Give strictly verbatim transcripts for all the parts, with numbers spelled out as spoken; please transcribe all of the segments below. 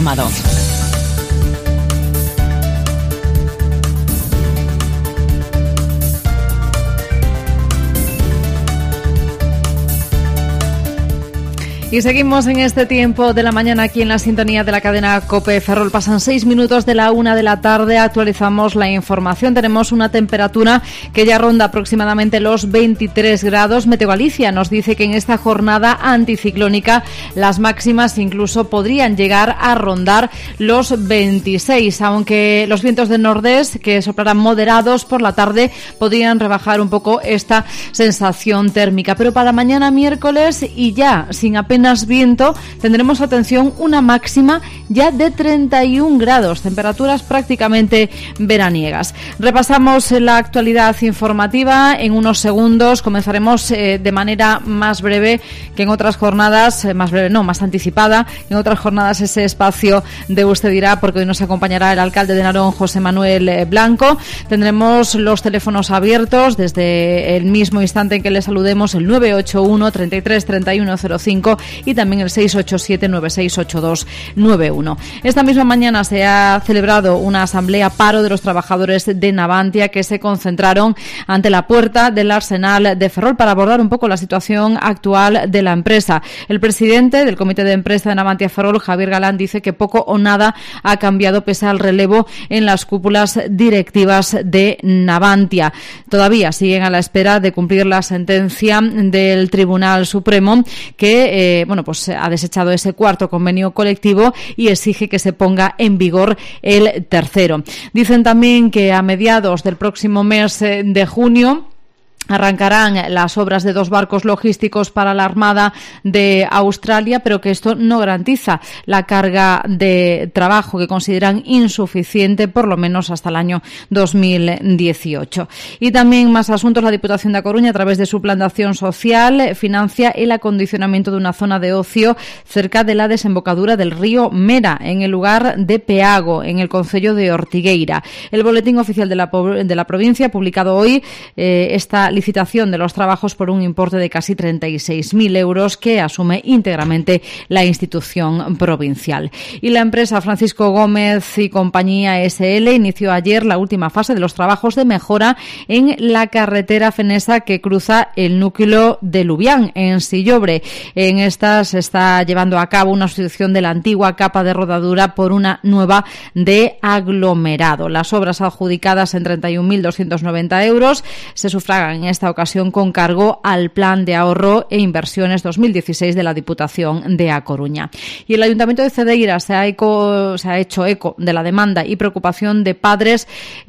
Y seguimos en este tiempo de la mañana aquí en la sintonía de la cadena COPE Ferrol. Pasan seis minutos de la una de la tarde. Actualizamos la información. Tenemos una temperatura que ya ronda aproximadamente los veintitrés grados. Meteo Galicia nos dice que en esta jornada anticiclónica las máximas incluso podrían llegar a rondar los veintiséis, aunque los vientos del nordés, que soplarán moderados por la tarde, podrían rebajar un poco esta sensación térmica. Pero para mañana miércoles y ya sin apenas viento, tendremos, atención, una máxima ya de treinta y un grados, temperaturas prácticamente veraniegas. Repasamos la actualidad informativa en unos segundos. Comenzaremos eh, de manera más breve que en otras jornadas, eh, más breve no, más anticipada, en otras jornadas ese espacio de Usted Dirá, porque hoy nos acompañará el alcalde de Narón, José Manuel Blanco. Tendremos los teléfonos abiertos desde el mismo instante en que le saludemos, el nueve ocho uno, treinta y tres, treinta y uno cero cinco y también el seis ocho siete, nueve seis ocho dos nueve uno. Esta misma mañana se ha celebrado una asamblea paro de los trabajadores de Navantia, que se concentraron ante la puerta del Arsenal de Ferrol para abordar un poco la situación actual de la empresa. El presidente del Comité de Empresa de Navantia Ferrol, Javier Galán, dice que poco o nada ha cambiado pese al relevo en las cúpulas directivas de Navantia. Todavía siguen a la espera de cumplir la sentencia del Tribunal Supremo, que eh, bueno, pues ha desechado ese cuarto convenio colectivo y exige que se ponga en vigor el tercero. Dicen también que a mediados del próximo mes de junio arrancarán las obras de dos barcos logísticos para la Armada de Australia, pero que esto no garantiza la carga de trabajo que consideran insuficiente, por lo menos hasta el año dos mil dieciocho. Y también más asuntos. La Diputación de A Coruña, a través de su plan de acción social, financia el acondicionamiento de una zona de ocio cerca de la desembocadura del río Mera, en el lugar de Peago, en el concello de Ortigueira. El boletín oficial de la, de la provincia, publicado hoy, eh, esta licitación de los trabajos por un importe de casi treinta y seis mil euros que asume íntegramente la institución provincial. Y la empresa Francisco Gómez y Compañía S L inició ayer la última fase de los trabajos de mejora en la carretera fenesa que cruza el núcleo de Lubián, en Sillobre. En esta se está llevando a cabo una sustitución de la antigua capa de rodadura por una nueva de aglomerado. Las obras adjudicadas en treinta y un mil doscientos noventa euros se sufragan en esta ocasión con cargo al Plan de Ahorro e Inversiones dos mil dieciséis de la Diputación de A Coruña. Y el Ayuntamiento de Cedeira se ha, eco, se ha hecho eco de la demanda y preocupación de padres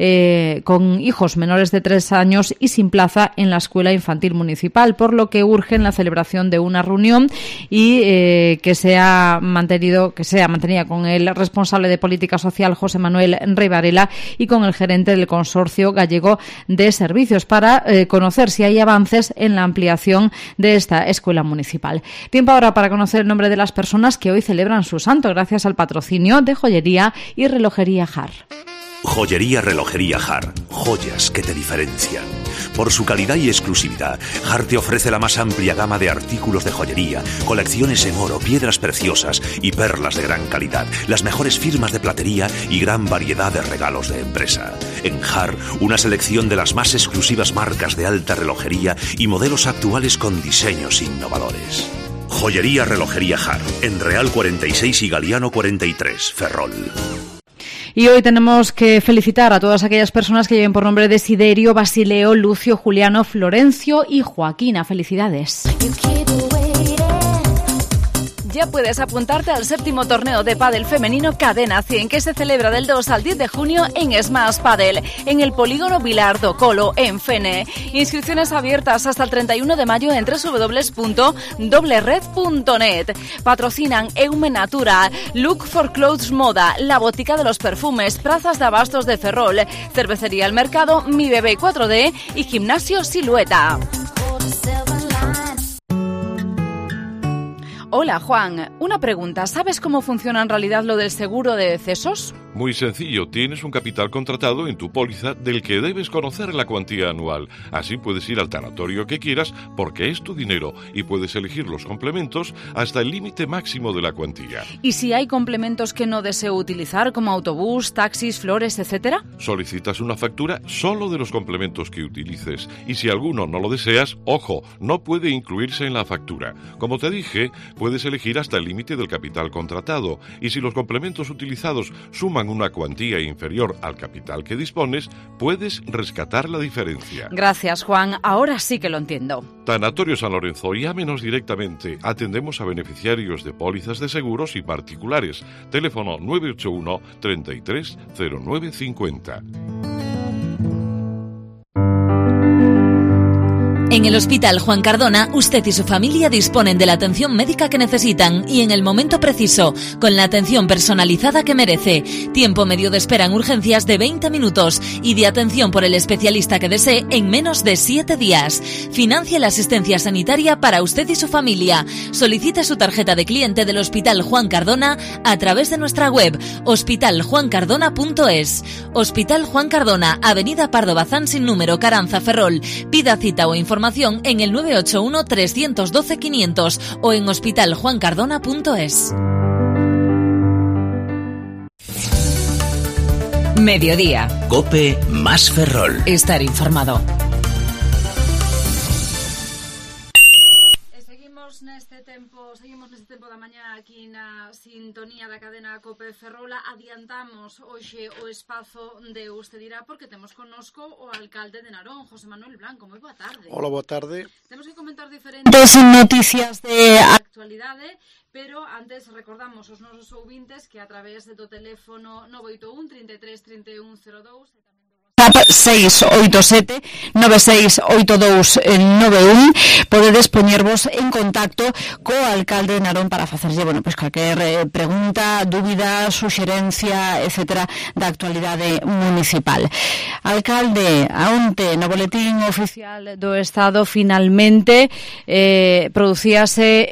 eh, con hijos menores de tres años y sin plaza en la Escuela Infantil Municipal, por lo que urgen la celebración de una reunión y eh, que sea mantenido, que sea mantenida con el responsable de Política Social, José Manuel Rey Varela, y con el gerente del Consorcio Gallego de Servicios para eh, conocer si hay avances en la ampliación de esta escuela municipal. Tiempo ahora para conocer el nombre de las personas que hoy celebran su santo, gracias al patrocinio de Joyería y Relojería Jar. Joyería Relojería Jar, joyas que te diferencian. Por su calidad y exclusividad, Jar te ofrece la más amplia gama de artículos de joyería, colecciones en oro, piedras preciosas y perlas de gran calidad, las mejores firmas de platería y gran variedad de regalos de empresa. En Jar, una selección de las más exclusivas marcas de alta relojería y modelos actuales con diseños innovadores. Joyería Relojería Jar, en Real cuarenta y seis y Galiano cuarenta y tres, Ferrol. Y hoy tenemos que felicitar a todas aquellas personas que lleven por nombre Desiderio, Basileo, Lucio, Juliano, Florencio y Joaquina. Felicidades. Ya puedes apuntarte al séptimo torneo de pádel femenino Cadena cien, que se celebra del dos al diez de junio en Smash Padel, en el polígono Vilar do Colo, en Fene. Inscripciones abiertas hasta el treinta y uno de mayo en doble u doble u doble u punto doble red punto net. Patrocinan Eume Natura, Look for Clothes Moda, La Botica de los Perfumes, Plazas de Abastos de Ferrol, Cervecería El Mercado, Mi Bebé cuatro D y Gimnasio Silueta. Hola Juan, una pregunta. ¿Sabes cómo funciona en realidad lo del seguro de decesos? Muy sencillo, tienes un capital contratado en tu póliza del que debes conocer la cuantía anual. Así puedes ir al tanatorio que quieras porque es tu dinero y puedes elegir los complementos hasta el límite máximo de la cuantía. ¿Y si hay complementos que no deseo utilizar, como autobús, taxis, flores, etcétera? Solicitas una factura solo de los complementos que utilices y si alguno no lo deseas, ojo, no puede incluirse en la factura. Como te dije, puedes elegir hasta el límite del capital contratado y si los complementos utilizados suman una cuantía inferior al capital que dispones, puedes rescatar la diferencia. Gracias, Juan. Ahora sí que lo entiendo. Tanatorio San Lorenzo, llámenos directamente. Atendemos a beneficiarios de pólizas de seguros y particulares. Teléfono nueve ocho uno, treinta y tres, cero nueve cincuenta. En el Hospital Juan Cardona, usted y su familia disponen de la atención médica que necesitan y en el momento preciso, con la atención personalizada que merece. Tiempo medio de espera en urgencias de veinte minutos y de atención por el especialista que desee en menos de siete días. Financie la asistencia sanitaria para usted y su familia. Solicite su tarjeta de cliente del Hospital Juan Cardona a través de nuestra web hospital juan cardona punto es. Hospital Juan Cardona, Avenida Pardo Bazán sin número, Caranza, Ferrol. Pida cita o información en el nueve ocho uno, tres uno dos, quinientos o en hospital juan cardona punto es. Mediodía. COPE más Ferrol. Estar informado. Seguimos neste tempo, seguimos neste tempo da mañá aquí na sintonía da cadena COPE Ferrola. Adiantamos hoxe o espazo de Usted dirá porque temos connosco o alcalde de Narón, José Manuel Blanco. Moi boa tarde. Hola, boa tarde. Temos que comentar diferentes noticias de actualidade, pero antes recordamos aos nosos ouvintes que a través do teléfono nove oito un, trinta e tres, trinta e un, cero dous e tamén seis oito sete, nove seis oito dous nove un podedes poñervos en contacto co alcalde de Narón para facerlle, bueno, pois calquer eh, pregunta, dúbida, suxerencia, etcétera, da actualidade municipal. Alcalde, aonte no boletín oficial do Estado finalmente eh, producíase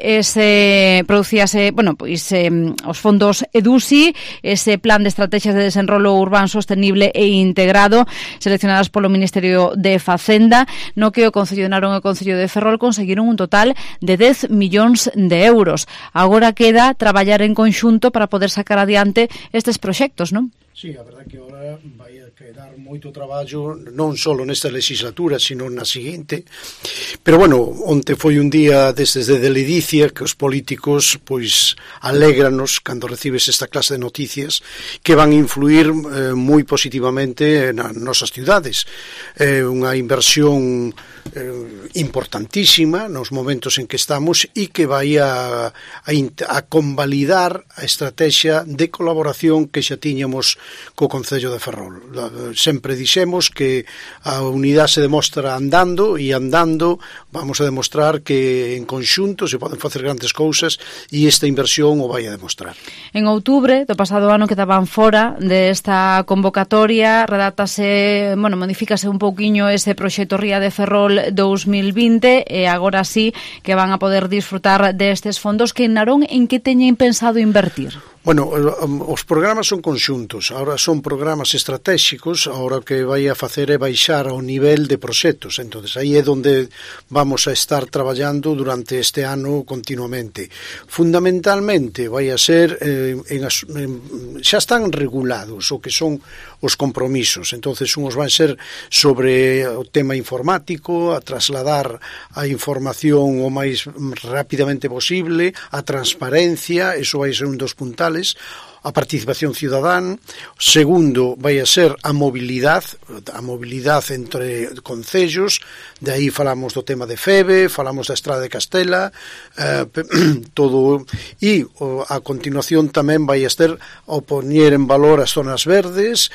ese producíase, bueno, pois eh, os fondos EDUSI, ese plan de estrategias de desenrolo urbano sostenible e integrado seleccionadas polo Ministerio de Facenda, no que o Concello de Narón e o Concello de Ferrol conseguiron un total de dez millóns de euros. Agora queda traballar en conxunto para poder sacar adiante estes proxectos, non? Sí, a verdade que agora vai a quedar moito traballo non só nesta legislatura, sino na seguinte. Pero bueno, onte foi un día desde de ledicia que os políticos pois alégranos cando recibes esta clase de noticias que van a influir eh, moi positivamente nas nosas ciudades. Eh, unha inversión eh, importantísima nos momentos en que estamos e que vai a, a, a convalidar a estrategia de colaboración que xa tiñamos co Concello de Ferrol. Sempre dixemos que a unidade se demostra andando e andando vamos a demostrar que en conxunto se poden facer grandes cousas e esta inversión o vai a demostrar. En outubro do pasado ano quedaban fora desta convocatoria, redátase, bueno, modifícase un pouquiño ese proxecto Ría de Ferrol dous mil vinte e agora sí que van a poder disfrutar destes fondos que en Narón en que teñen pensado invertir. Bueno, os programas son conxuntos, ahora son programas estratégicos, ahora o que vai a facer é baixar ao nivel de proxectos, entonces aí é onde vamos a estar traballando durante este ano continuamente. Fundamentalmente vai a ser, eh, en, en, xa están regulados o que son os compromisos, entonces unhos van ser sobre o tema informático, a trasladar a información o máis rapidamente posible, a transparencia, eso vai ser un dos puntales, a participación cidadán. Segundo, vai a ser a mobilidade, a mobilidade entre concellos, de aí falamos do tema de FEBE, falamos da Estrada de Castela, eh, todo, e a continuación tamén vai a ser o poñer en valor as zonas verdes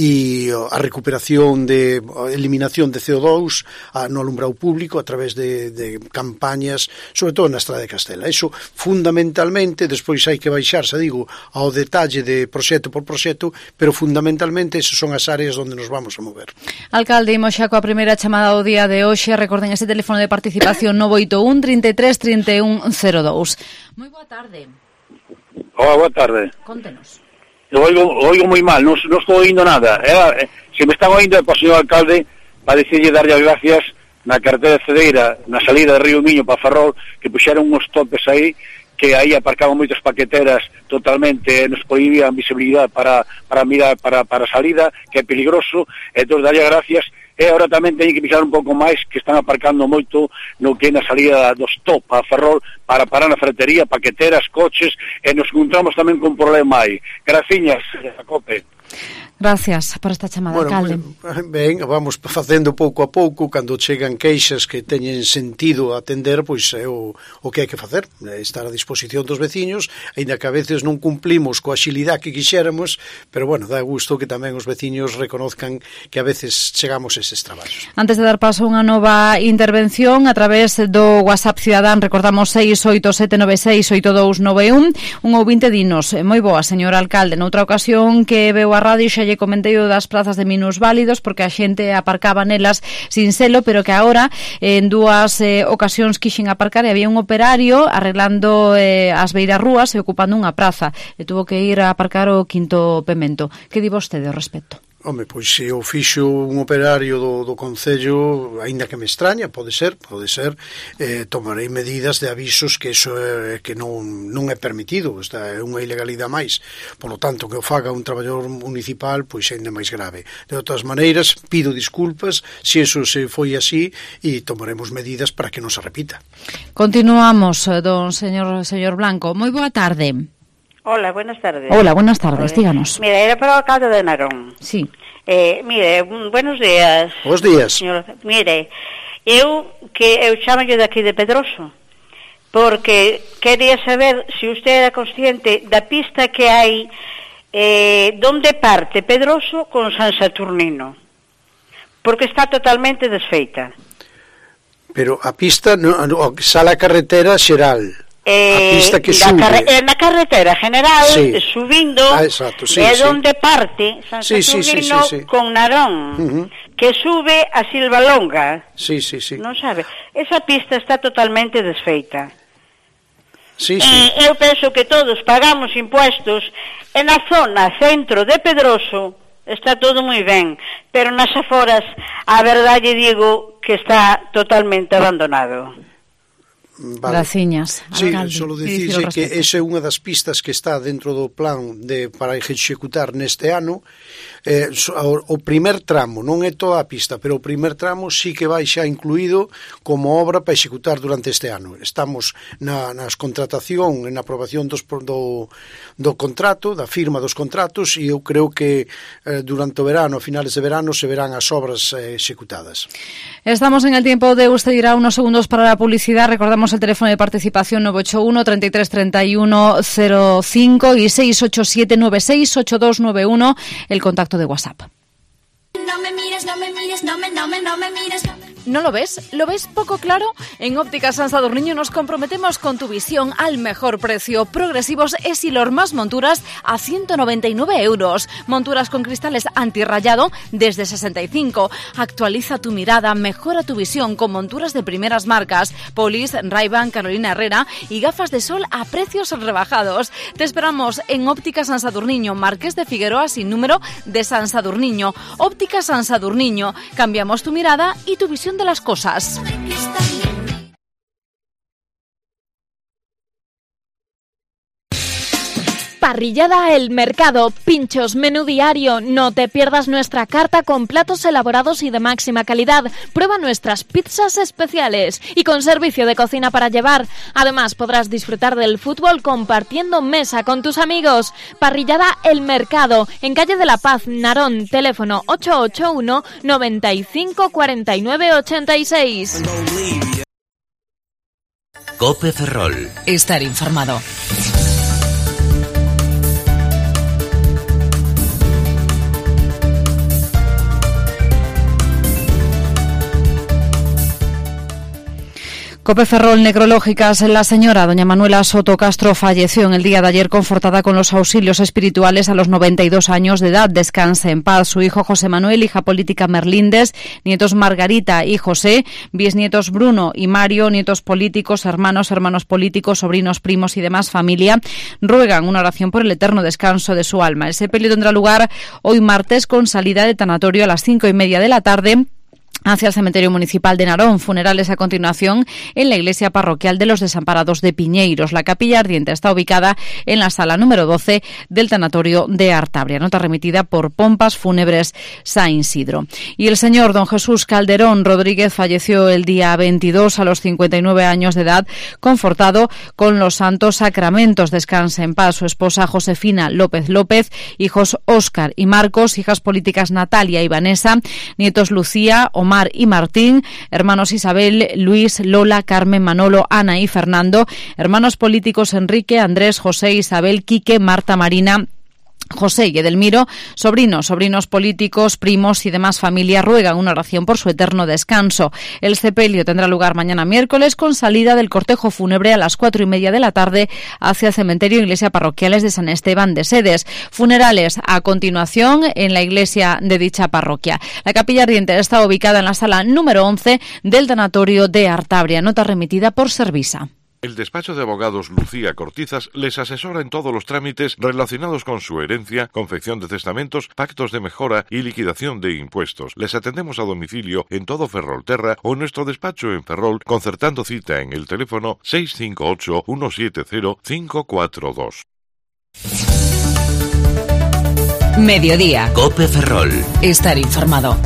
e a recuperación de a eliminación de C O dos a, no alumbrado público a través de, de campañas, sobre todo na Estrada de Castela. Eso fundamentalmente, despois hai que baixarse, digo, ao detalle de proxecto por proxecto, pero fundamentalmente esas son as áreas onde nos vamos a mover. Alcalde, imos xa coa primeira chamada do día de hoxe. Recorden ese teléfono de participación nove oito un, trinta e tres, trinta e un, cero dous. Moi boa tarde. Hola, boa tarde. Contenos. Lo oigo, lo oigo moi mal, non, non estou oindo nada. Eh, se me están oindo é para o señor alcalde para decirlle darlle as gracias na carretera de Cedeira, na salida de Río Miño para Ferrol, que puxeron uns topes aí, que aí aparcaban moitas paqueteras totalmente, nos prohibían visibilidade para, para mirar para, para a salida, que é peligroso, e entón darlle gracias. E agora tamén teñen que pisar un pouco máis, que están aparcando moito no que é na salida dos top a Ferrol para parar na ferretería, paqueteras, coches, e nos encontramos tamén con un problema aí. Graciñas, Jacope. Gracias por esta chamada, bueno, alcalde. Ben, vamos facendo pouco a pouco, cando chegan queixas que teñen sentido atender, pois é o, o que hai que facer, estar a disposición dos veciños, aínda que a veces non cumplimos coa axilidade que quixéramos, pero bueno, dá gusto que tamén os veciños reconozcan que a veces chegamos a eses traballos. Antes de dar paso a unha nova intervención, a través do WhatsApp Cidadán, recordamos seis oito sete nove seis oito dous nove un, un ouvinte dinos, moi boa, señor alcalde, noutra ocasión que veu a radio xa lle comentei o das prazas de minusválidos porque a xente aparcaba nelas sin selo, pero que agora en dúas eh, ocasións quixen aparcar e había un operario arreglando eh, as beiras rúas e ocupando unha praza e tuvo que ir a aparcar o Quinto Pemento. Que di vostede ao respecto? Home, pois se o fixo un operario do, do Concello, aínda que me extraña, pode ser, pode ser, eh, tomarei medidas de avisos que iso é, que non, non é permitido, esta é unha ilegalidade máis. Por lo tanto, que o faga un traballador municipal, pois é ainda máis grave. De outras maneiras, pido disculpas se iso se foi así e tomaremos medidas para que non se repita. Continuamos, don señor, señor Blanco. Moi boa tarde. Hola, buenas tardes. Hola, buenas tardes, Hola. díganos. Mira, era para o alcalde de Narón. Sí. Eh, mire, buenos días. Buenos días. Señor, mire, eu que eu chamo de aquí de Pedroso, porque quería saber se usted era consciente da pista que hai eh, donde parte Pedroso con San Saturnino, porque está totalmente desfeita. Pero a pista, no, no, sale a carretera xeral. Eh, a pista que sube. Carre na carretera general, sí. subindo, ah, exacto, sí, é sí. donde parte San sí, Saturnino sí, sí, sí, sí. con Narón, uh-huh. que sube a Silvalonga. Sí, sí, sí. Non sabe? Esa pista está totalmente desfeita. Sí, sí. Eh, eu penso que todos pagamos impuestos e na zona centro de Pedroso está todo moi ben, pero nas aforas a verdade digo que está totalmente abandonado. Vale. Graciñas, sí, alcalde. solo dicirse que esa é unha das pistas que está dentro do plan de para executar neste ano. Eh, o, o primer tramo, non é toda a pista, pero o primer tramo sí que vai xa incluído como obra para executar durante este ano. Estamos na, nas contratación, na aprobación dos, do, do contrato, da firma dos contratos, e eu creo que eh, durante o verano, a finales de verano, se verán as obras eh, executadas. Estamos en el tiempo de usted dirá unos segundos para la publicidad. Recordamos el teléfono de participación nueve ocho uno, treinta y tres, treinta y uno, cero cinco y seis ocho siete nueve seis ocho dos nueve uno, el contacto de WhatsApp. No me mires, no me mires, no me, no me, no me mires. No, me... ¿No lo ves? ¿Lo ves poco claro? En Ópticas San Sadurniño nos comprometemos con tu visión al mejor precio. Progresivos Essilor más monturas a ciento noventa y nueve euros. Monturas con cristales antirrayado desde sesenta y cinco. Actualiza tu mirada, mejora tu visión con monturas de primeras marcas. Polis, Ray-Ban, Carolina Herrera y gafas de sol a precios rebajados. Te esperamos en Ópticas San Sadurniño, Marqués de Figueroa sin número de San Sadurniño. Ópticas San Sadurniño. Cambiamos tu mirada y tu visión de las cosas. Parrillada El Mercado, pinchos, menú diario. No te pierdas nuestra carta con platos elaborados y de máxima calidad. Prueba nuestras pizzas especiales y con servicio de cocina para llevar. Además podrás disfrutar del fútbol compartiendo mesa con tus amigos. Parrillada El Mercado, en calle de la Paz, Narón, teléfono ocho ocho uno, noventa y cinco, cuarenta y nueve, ochenta y seis. Cope Ferrol. Estar informado. Cope Ferrol, necrológicas. La señora doña Manuela Soto Castro falleció en el día de ayer confortada con los auxilios espirituales a los noventa y dos años de edad. Descanse en paz. Su hijo José Manuel, hija política Merlíndes, nietos Margarita y José, bisnietos Bruno y Mario, nietos políticos, hermanos, hermanos políticos, sobrinos, primos y demás familia, ruegan una oración por el eterno descanso de su alma. El sepelio tendrá lugar hoy martes con salida de tanatorio a las cinco y media de la tarde hacia el cementerio municipal de Narón. Funerales a continuación en la iglesia parroquial de los Desamparados de Piñeiros. La capilla ardiente está ubicada en la sala número doce del tanatorio de Artabria. Nota remitida por Pompas Fúnebres San Isidro. Y el señor don Jesús Calderón Rodríguez falleció el día veintidós a los cincuenta y nueve años de edad, confortado con los santos sacramentos. Descanse en paz. Su esposa Josefina López López, hijos Óscar y Marcos, hijas políticas Natalia y Vanessa, nietos Lucía, Omar y Martín, hermanos Isabel, Luis, Lola, Carmen, Manolo, Ana y Fernando, hermanos políticos Enrique, Andrés, José, Isabel, Quique, Marta, Marina, José y Edelmiro, sobrinos, sobrinos políticos, primos y demás familia ruegan una oración por su eterno descanso. El sepelio tendrá lugar mañana miércoles con salida del cortejo fúnebre a las cuatro y media de la tarde hacia el cementerio e iglesia parroquiales de San Esteban de Sedes. Funerales a continuación en la iglesia de dicha parroquia. La capilla ardiente está ubicada en la sala número once del tanatorio de Artabria. Nota remitida por Servisa. El despacho de abogados Lucía Cortizas les asesora en todos los trámites relacionados con su herencia, confección de testamentos, pactos de mejora y liquidación de impuestos. Les atendemos a domicilio en todo Ferrolterra o en nuestro despacho en Ferrol, concertando cita en el teléfono seis cinco ocho, uno siete cero, cinco cuatro dos. Mediodía. Cope Ferrol. Estar informado.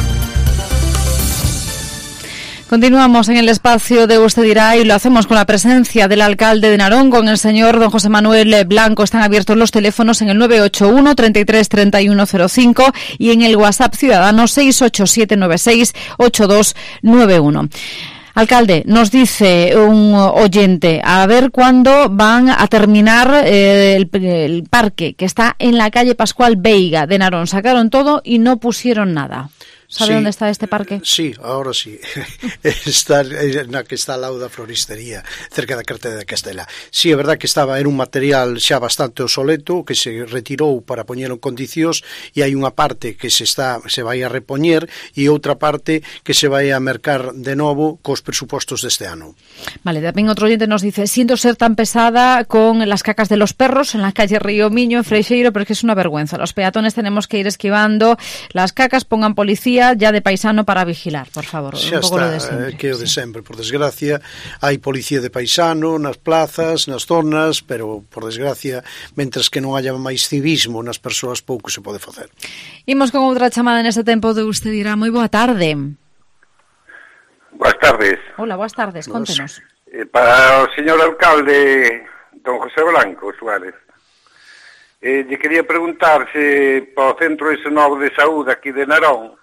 Continuamos en el espacio de Usted Dirá y lo hacemos con la presencia del alcalde de Narón, con el señor don José Manuel Blanco. Están abiertos los teléfonos en el nueve ocho uno, treinta y tres, treinta y uno cero cinco y en el WhatsApp ciudadano seis ocho siete nueve seis, ocho dos nueve uno. Alcalde, nos dice un oyente, a ver cuándo van a terminar eh, el, el parque que está en la calle Pascual Veiga de Narón. Sacaron todo y no pusieron nada. ¿Sabe sí, dónde está este parque? Sí, ahora sí. Está na que está ao lado da floristería, cerca da cartera de Castela. Sí, é verdad que estaba era un material xa bastante obsoleto que se retirou para poñelo en condicións e hai unha parte que se está se vai a repoñer e outra parte que se vai a mercar de novo cos presupostos deste ano. Vale, tamén outro oyente nos dice, siento ser tan pesada con las cacas de los perros en la calle Río Miño, en Freixeiro, pero es que es una vergüenza. Los peatones tenemos que ir esquivando las cacas, pongan policía ya de paisano para vigilar, por favor. Xa un pouco está, lo de sempre. que o de sempre, por desgracia, hai policía de paisano nas plazas, nas zonas, pero por desgracia, mentres que non haya máis civismo nas persoas, pouco se pode facer. Imos con outra chamada neste tempo de Usted Dirá. Moi boa tarde. Boas tardes. Hola, boas tardes, contenos. Eh, para o señor alcalde don José Blanco Suárez, eh, lle quería preguntar se para o Centro ese novo de Saúde aquí de Narón,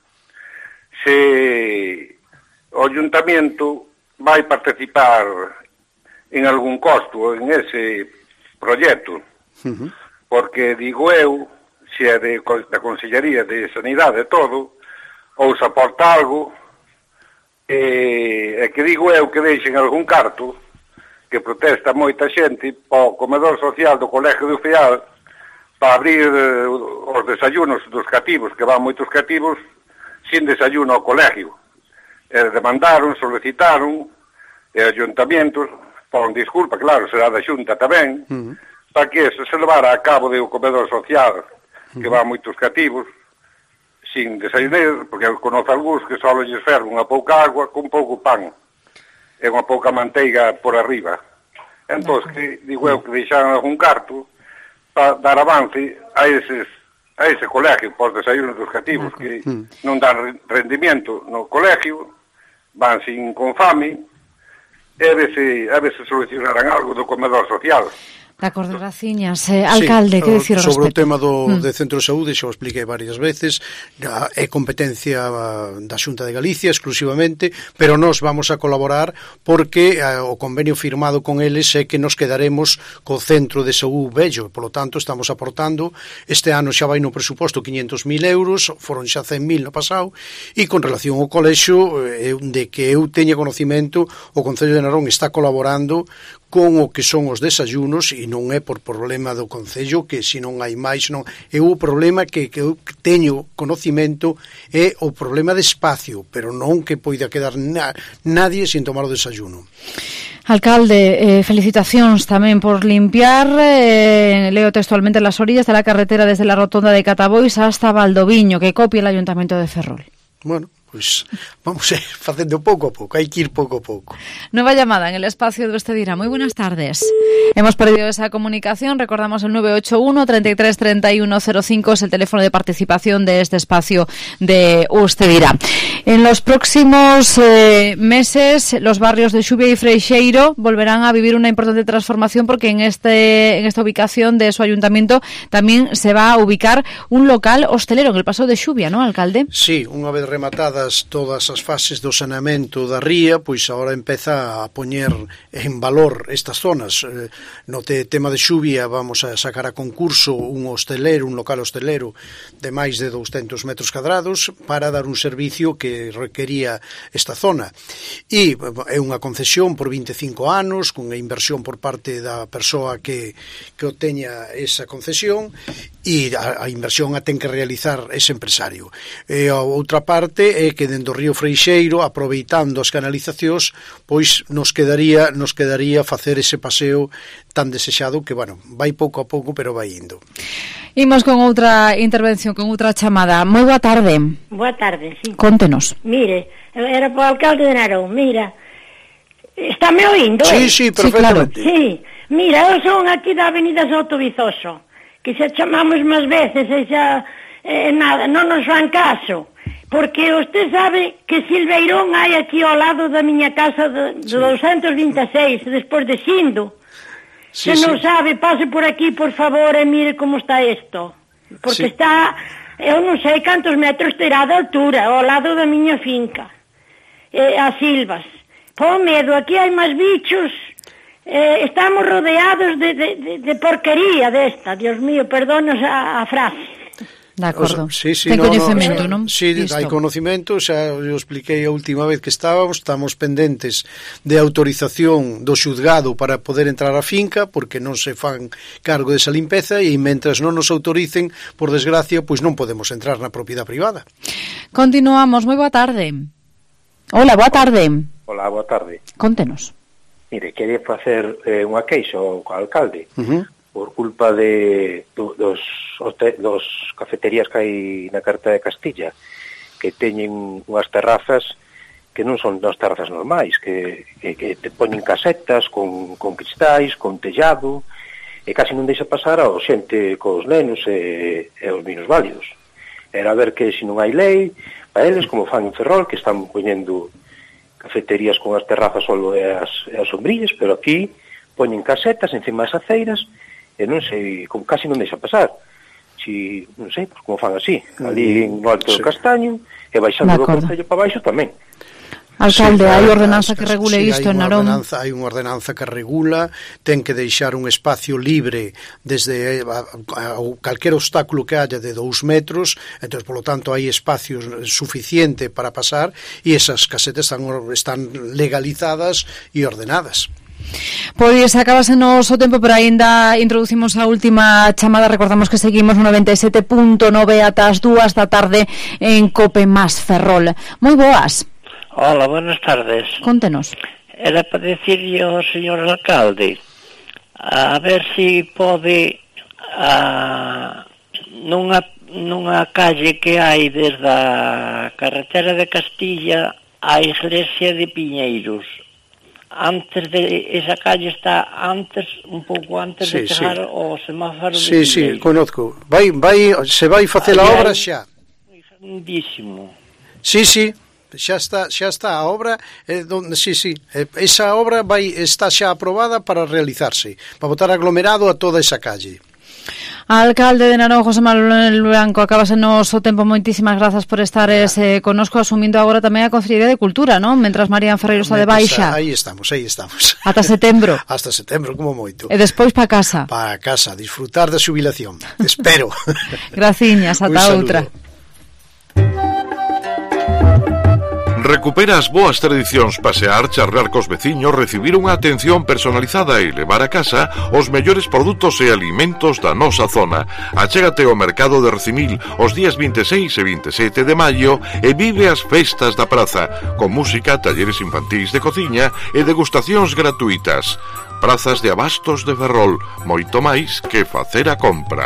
se o Ayuntamiento vai participar en algún costo en ese proxecto, uh-huh. Porque digo eu, se é de, da Consellería de Sanidade todo, ou se aporta algo, e, e que digo eu que deixen algún carto, que protesta moita xente, para o comedor social do Colegio de Ufial, para abrir eh, os desayunos dos cativos, que van moitos cativos, sin desayuno ao colegio. E demandaron, solicitaron, e ayuntamientos, pon disculpa, claro, será da Xunta tamén, uh-huh. Para que eso se levara a cabo de un comedor social, que uh-huh. Va moitos cativos, sin desayunar, porque eu conozo algúns que só lles ferve unha pouca agua con pouco pan, e unha pouca manteiga por arriba. Entón, que, digo eu, que deixaran algún carto para dar avance a eses a ese colegio, por desayunos dos cativos, que non dan rendimiento no colegio, van sin con fame, e a ver se, a ver se solucionarán algo do comedor social. De acordo, graciñas. Eh, alcalde, sí, que dicir ao sobre respecto? o tema do mm. de centro de saúde, xa o expliquei varias veces, é competencia da Xunta de Galicia exclusivamente, pero nós vamos a colaborar porque eh, o convenio firmado con eles é que nos quedaremos co centro de saúde vello, polo tanto estamos aportando, este ano xa vai no presuposto quinhentos mil euros, foron xa cen mil no pasado, e con relación ao colexio, eh, de que eu teña conocimento, o Concello de Narón está colaborando con o que son os desayunos, e non é por problema do Concello, que se non hai máis, non é o problema que, que eu teño conocimento, é o problema de espacio, pero non que poida quedar na, nadie sin tomar o desayuno. Alcalde, eh, felicitacións tamén por limpiar, eh, leo textualmente, las orillas de la carretera desde la rotonda de Catabois hasta Valdoviño, que copia el Ayuntamiento de Ferrol. Bueno, pois pues, vamos a ir facendo pouco a pouco, hai que ir pouco a pouco. Nueva llamada en el espacio de Usted Dirá. Muy buenas tardes. Hemos perdido esa comunicación, recordamos el nueve ocho uno, treinta y tres, treinta y uno cero cinco, es el teléfono de participación de este espacio de Usted Dirá. En los próximos eh, meses, los barrios de Xubia y Freixeiro volverán a vivir una importante transformación, porque en este en esta ubicación de su ayuntamiento también se va a ubicar un local hostelero en el paso de Xubia, ¿no, alcalde? Sí, unha vez rematada todas as fases do saneamento da ría, pois agora empeza a poñer en valor estas zonas. No te tema de Xubia vamos a sacar a concurso un hostelero, un local hostelero de máis de douscentos metros cadrados para dar un servicio que requería esta zona. E é unha concesión por vinte e cinco anos, con a inversión por parte da persoa que, que obteña esa concesión, e a, a inversión a ten que realizar ese empresario. E a outra parte é que dentro do río Freixeiro, aproveitando as canalizacións, pois nos quedaría nos quedaría facer ese paseo tan desexado que, bueno, vai pouco a pouco, pero vai indo. Imos con outra intervención, con outra chamada. Moi boa tarde. Boa tarde, sí. Contenos. Mire, era para o alcalde de Narón. Mira, está me oindo? Sí, sí, perfectamente. Sí, claro. Sí, mira, eu son aquí da Avenida Soto Vizoso, que xa chamamos máis veces e xa eh, nada, non nos fan caso, porque usted sabe que Silveirón hai aquí ao lado da miña casa de, de sí. doscientos veintiséis, despois de Xindo. Sí, Se non sí. sabe, pase por aquí, por favor, e mire como está isto, porque sí. está, eu non sei cantos metros terá de altura, ao lado da miña finca, eh, as silvas. Pó medo, aquí hai máis bichos. Eh, estamos rodeados de, de, de, de porquería desta, Dios mío, perdonos a, a frase. De acordo. O sea, sí, sí, ten no, conocemento, no, non? Sí, Isto. Hai conocemento, xa eu expliquei a última vez que estábamos, estamos pendentes de autorización do xuzgado para poder entrar á finca, porque non se fan cargo desa limpeza, e mentras non nos autoricen, por desgracia, pois non podemos entrar na propiedade privada. Continuamos, moi boa tarde. Hola, boa tarde. Hola, boa tarde. Contenos. Mire, quería facer eh, unha queixa ao alcalde uh-huh. por culpa de do, dos, dos cafeterías que hai na Carta de Castilla, que teñen unhas terrazas que non son das terrazas normais, que, que, que te poñen casetas con, con cristais, con tellado, e casi non deixa pasar ao xente cos nenos e, e os vinos válidos. Era a ver que se non hai lei para eles, como fan en Ferrol, que están poñendo cafeterías con as terrazas solo e as, e as sombrillas, pero aquí poñen casetas encima das aceiras e non sei, como casi non deixa pasar. Si, non sei, pues, como fan así, ali no alto sí. do Castaño e baixando do Concello para baixo tamén. Alcalde, sí, hai ordenanza que regule sí, isto en Narón. Hai unha ordenanza que regula, ten que deixar un espacio libre desde a, a, a calquer obstáculo que haya de dous metros, entón, polo tanto, hai espacio suficiente para pasar, e esas casetas están, están legalizadas e ordenadas. Pois acabase o noso tempo, pero aínda introducimos a última chamada. Recordamos que seguimos no noventa e sete punto nove ata as dúas da tarde en Cope Más Ferrol. Moi boas. Hola, buenas tardes. Contenos. Era para decirle ao señor alcalde a ver si pode a, nunha, nunha calle que hai desde a carretera de Castilla á iglesia de Piñeiros, antes de esa calle está antes, un pouco antes sí, de chegar sí. ao semáforo de sí, Piñeiros. Sí, conozco. Vai, vai, se vai facer a obra xa. Grandísimo. Sí, sí. xa está, xa está a obra, eh, donde, sí, sí, eh, esa obra vai, está xa aprobada para realizarse, para botar aglomerado a toda esa calle. Alcalde de Narón, José Manuel Blanco, acabase noso tempo, moitísimas grazas por estar ese, connosco, asumindo agora tamén a Consellería de Cultura, non? Mentras María Ferreiro está de baixa. Aí estamos, aí estamos. Ata setembro. Hasta setembro, como moito. E despois pa casa. Pa casa, disfrutar da xubilación. Espero. Graciñas, ata outra. Recupera as boas tradicións, pasear, charlar cos veciños, recibir unha atención personalizada e levar a casa os mellores produtos e alimentos da nosa zona. Achégate ao mercado de Recimil os días vinte e seis e vinte e sete de maio e vive as festas da praza, con música, talleres infantís de cociña e degustacións gratuitas. Prazas de Abastos de Ferrol, moito máis que facer a compra.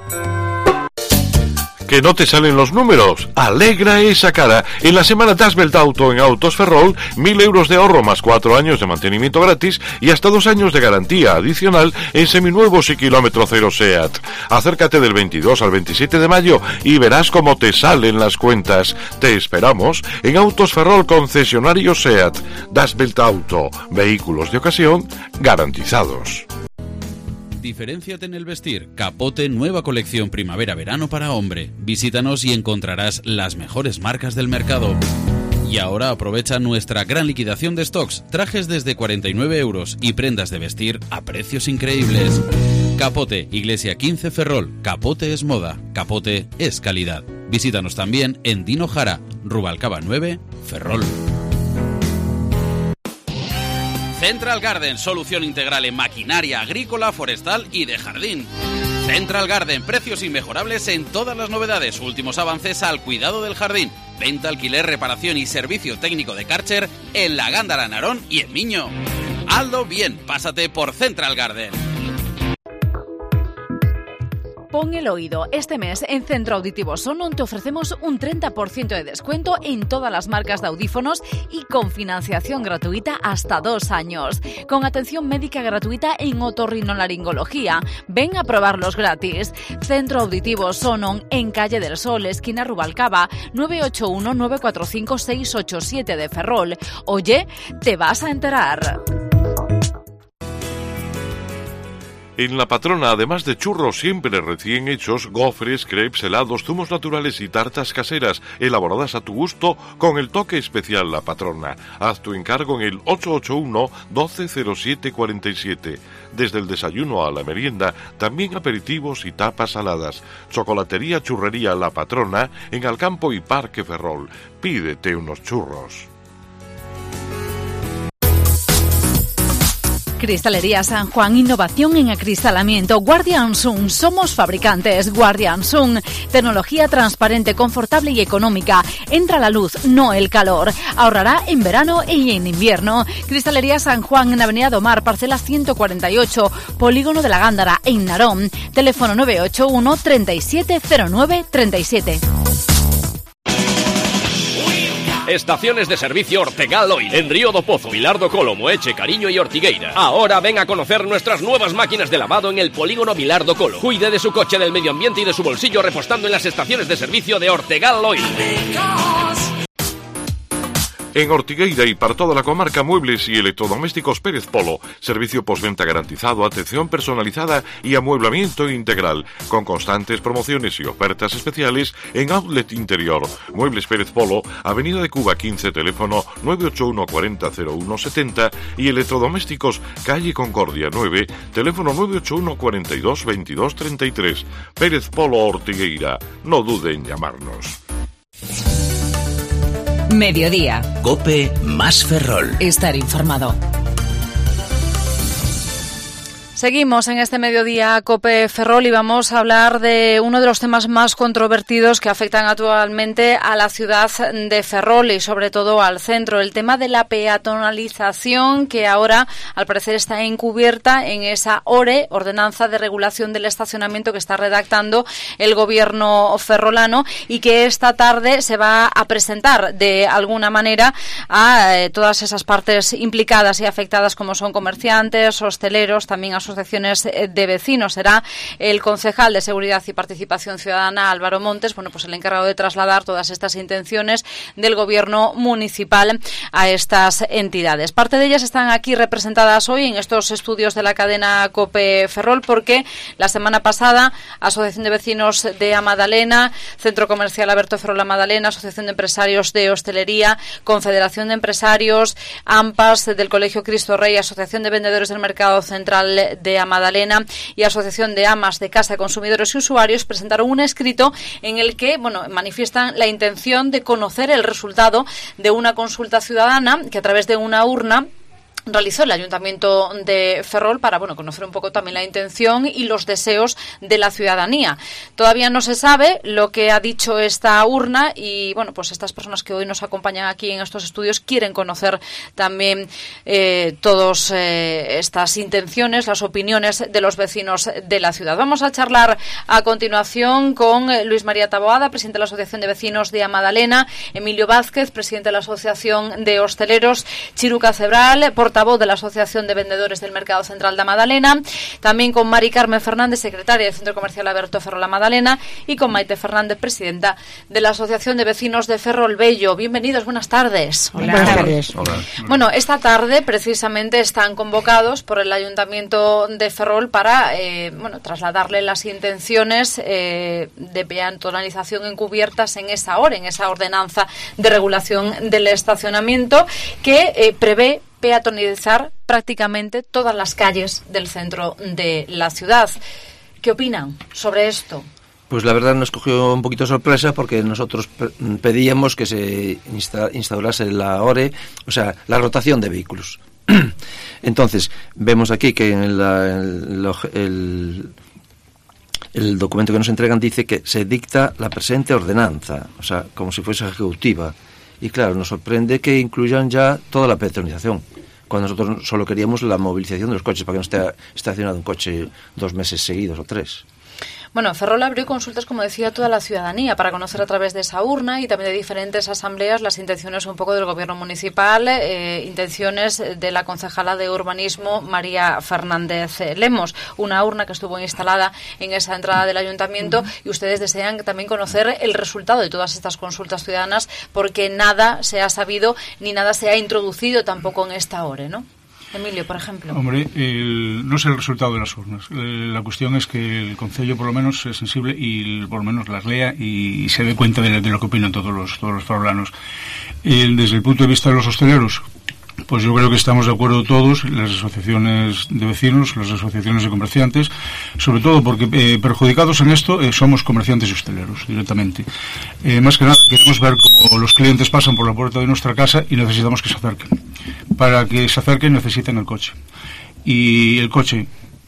¿Que no te salen los números? Alegra esa cara. En la semana Dasbelt Auto en Autos Ferrol, mil euros de ahorro más cuatro años de mantenimiento gratis y hasta dos años de garantía adicional en seminuevos y kilómetro cero SEAT. Acércate del veintidós al veintisiete de mayo y verás cómo te salen las cuentas. Te esperamos en Autos Ferrol, concesionario SEAT. Dasbelt Auto, vehículos de ocasión garantizados. Diferénciate en el vestir. Capote, nueva colección primavera-verano para hombre. Visítanos y encontrarás las mejores marcas del mercado. Y ahora aprovecha nuestra gran liquidación de stocks. Trajes desde cuarenta y nueve euros y prendas de vestir a precios increíbles. Capote, Iglesia quince Ferrol. Capote es moda. Capote es calidad. Visítanos también en Dino Jara, Rubalcaba nueve, Ferrol. Central Garden, solución integral en maquinaria agrícola, forestal y de jardín. Central Garden, precios inmejorables en todas las novedades, últimos avances al cuidado del jardín. Venta, alquiler, reparación y servicio técnico de Karcher en La Gándara, Narón y en Miño. Hazlo bien, pásate por Central Garden. Pon el oído. Este mes en Centro Auditivo Sonon te ofrecemos un treinta por ciento de descuento en todas las marcas de audífonos y con financiación gratuita hasta dos años. Con atención médica gratuita en otorrinolaringología. Ven a probarlos gratis. Centro Auditivo Sonon en Calle del Sol, esquina Rubalcaba, nueve ocho uno nueve cuatro cinco seis ocho siete de Ferrol. Oye, te vas a enterar. En La Patrona, además de churros siempre recién hechos, gofres, crepes, helados, zumos naturales y tartas caseras, elaboradas a tu gusto con el toque especial La Patrona. Haz tu encargo en el ocho ocho uno, doce cero siete cuarenta y siete. Desde el desayuno a la merienda, también aperitivos y tapas saladas. Chocolatería Churrería La Patrona en Alcampo y Parque Ferrol. Pídete unos churros. Cristalería San Juan, innovación en acristalamiento. Guardian Sun, somos fabricantes. Guardian Sun, tecnología transparente, confortable y económica. Entra la luz, no el calor. Ahorrará en verano y en invierno. Cristalería San Juan en Avenida Domar, parcela ciento cuarenta y ocho, Polígono de la Gándara, en Narón. Teléfono nueve ocho uno, treinta y siete cero nueve treinta y siete. Estaciones de servicio Ortegal Oil, en Río do Pozo, Vilar do Colo, Moeche, Cariño y Ortigueira. Ahora ven a conocer nuestras nuevas máquinas de lavado en el polígono Vilar do Colo. Cuide de su coche, del medio ambiente y de su bolsillo repostando en las estaciones de servicio de Ortegal Oil. En Ortigueira y para toda la comarca, muebles y electrodomésticos Pérez Polo. Servicio postventa garantizado, atención personalizada y amueblamiento integral. Con constantes promociones y ofertas especiales en Outlet Interior. Muebles Pérez Polo, Avenida de Cuba quince, teléfono nueve ocho uno cuarenta cero uno setenta y electrodomésticos Calle Concordia nueve, teléfono nueve ocho uno cuarenta y dos veintidós treinta y tres. Pérez Polo Ortigueira. No dude en llamarnos. Mediodía. COPE más Ferrol. Estar informado. Seguimos en este mediodía COPE Ferrol y vamos a hablar de uno de los temas más controvertidos que afectan actualmente a la ciudad de Ferrol y sobre todo al centro, el tema de la peatonalización que ahora al parecer está encubierta en esa O R E, Ordenanza de Regulación del Estacionamiento, que está redactando el gobierno ferrolano y que esta tarde se va a presentar de alguna manera a eh, todas esas partes implicadas y afectadas como son comerciantes, hosteleros, también asociaciones asociaciones de vecinos. Será el concejal de Seguridad y Participación Ciudadana, Álvaro Montes, bueno, pues el encargado de trasladar todas estas intenciones del gobierno municipal a estas entidades. Parte de ellas están aquí representadas hoy en estos estudios de la cadena COPE Ferrol, porque la semana pasada Asociación de Vecinos de Amadalena, Centro Comercial Alberto Ferrol Amadalena, Asociación de Empresarios de Hostelería, Confederación de Empresarios, AMPAS del Colegio Cristo Rey, Asociación de Vendedores del Mercado Central de Amadalena y Asociación de Amas de Casa, Consumidores y Usuarios presentaron un escrito en el que, bueno, manifiestan la intención de conocer el resultado de una consulta ciudadana que a través de una urna realizó el Ayuntamiento de Ferrol para, bueno, conocer un poco también la intención y los deseos de la ciudadanía. Todavía no se sabe lo que ha dicho esta urna y, bueno, pues estas personas que hoy nos acompañan aquí en estos estudios quieren conocer también eh, todas eh, estas intenciones, las opiniones de los vecinos de la ciudad. Vamos a charlar a continuación con Luis María Taboada, presidente de la Asociación de Vecinos de Amadalena, Emilio Vázquez, presidente de la Asociación de Hosteleros, Chiruca Cebral, por portavoz de la Asociación de Vendedores del Mercado Central de Amadalena, también con Mari Carmen Fernández, secretaria del Centro Comercial Alberto Ferrol Amadalena, y con Maite Fernández, presidenta de la Asociación de Vecinos de Ferrol Bello. Bienvenidos, buenas tardes. Hola. Buenas tardes. Hola. Bueno, esta tarde precisamente están convocados por el Ayuntamiento de Ferrol para eh, bueno, trasladarle las intenciones eh, de peatonalización encubiertas en esa hora, en esa ordenanza de regulación del estacionamiento que eh, prevé peatonalizar prácticamente todas las calles del centro de la ciudad. ¿Qué opinan sobre esto? Pues la verdad nos cogió un poquito sorpresa porque nosotros pedíamos que se insta- instaurase la O R E, o sea, la rotación de vehículos. Entonces, vemos aquí que en la, el, el, el documento que nos entregan dice que se dicta la presente ordenanza, o sea, como si fuese ejecutiva. Y claro, nos sorprende que incluyan ya toda la peatonalización, cuando nosotros solo queríamos la movilización de los coches para que no esté estacionado un coche dos meses seguidos o tres. Bueno, Ferrol abrió consultas, como decía, a toda la ciudadanía para conocer a través de esa urna y también de diferentes asambleas las intenciones un poco del gobierno municipal, eh, intenciones de la concejala de urbanismo María Fernández Lemos, una urna que estuvo instalada en esa entrada del ayuntamiento, y ustedes desean también conocer el resultado de todas estas consultas ciudadanas porque nada se ha sabido ni nada se ha introducido tampoco en esta hora, ¿no? Emilio, por ejemplo. Hombre, el, no es el resultado de las urnas. La cuestión es que el Concello por lo menos es sensible y por lo menos las lea y, y se dé cuenta de, de lo que opinan todos los, todos los ferrolanos. El, desde el punto de vista de los hosteleros, pues yo creo que estamos de acuerdo todos, las asociaciones de vecinos, las asociaciones de comerciantes, sobre todo porque eh, perjudicados en esto eh, somos comerciantes y hosteleros directamente. Eh, más que nada, queremos ver cómo los clientes pasan por la puerta de nuestra casa y necesitamos que se acerquen. Para que se acerquen necesitan el coche. Y el coche,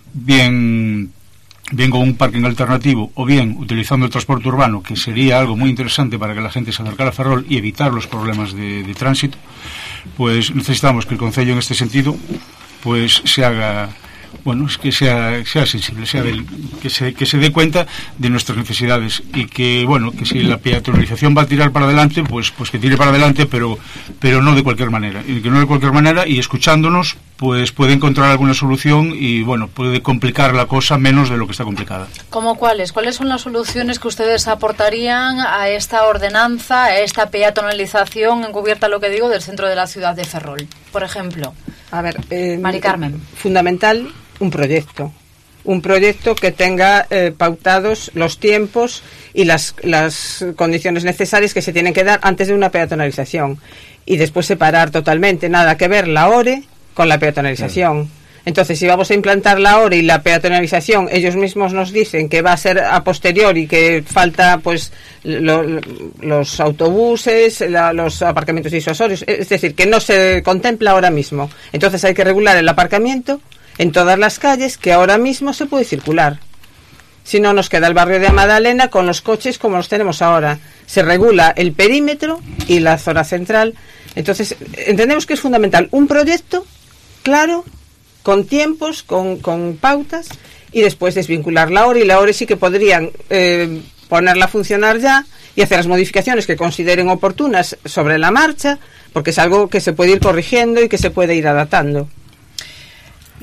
bien, bien con un parking alternativo o bien utilizando el transporte urbano, que sería algo muy interesante para que la gente se acercara a Ferrol y evitar los problemas de, de tránsito, pues necesitamos que el Concello en este sentido pues se haga, bueno, es que sea, sea sensible, sea del, que se que se dé cuenta de nuestras necesidades y que, bueno, que si la peatonalización va a tirar para adelante, pues pues que tire para adelante, pero pero no de cualquier manera, y que no de cualquier manera, y escuchándonos pues puede encontrar alguna solución y, bueno, puede complicar la cosa menos de lo que está complicada. ¿Cómo cuáles? ¿Cuáles son las soluciones que ustedes aportarían a esta ordenanza, a esta peatonalización encubierta, lo que digo, del centro de la ciudad de Ferrol? Por ejemplo. A ver, eh, Mari Carmen. Fundamental, un proyecto. Un proyecto que tenga eh, pautados los tiempos y las, las condiciones necesarias que se tienen que dar antes de una peatonalización. Y después separar totalmente, nada que ver la O R E con la peatonalización. Entonces, si vamos a implantar la O R E y la peatonalización, ellos mismos nos dicen que va a ser a posteriori, que falta pues lo, los autobuses, la, los aparcamientos disuasorios, es decir, que no se contempla ahora mismo. Entonces hay que regular el aparcamiento en todas las calles, que ahora mismo se puede circular. Si no, nos queda el barrio de Amadalena con los coches como los tenemos ahora. Se regula el perímetro y la zona central. Entonces, entendemos que es fundamental un proyecto claro, con tiempos, con, con pautas, y después desvincular la O R E, y la O R E sí que podrían eh, ponerla a funcionar ya y hacer las modificaciones que consideren oportunas sobre la marcha, porque es algo que se puede ir corrigiendo y que se puede ir adaptando.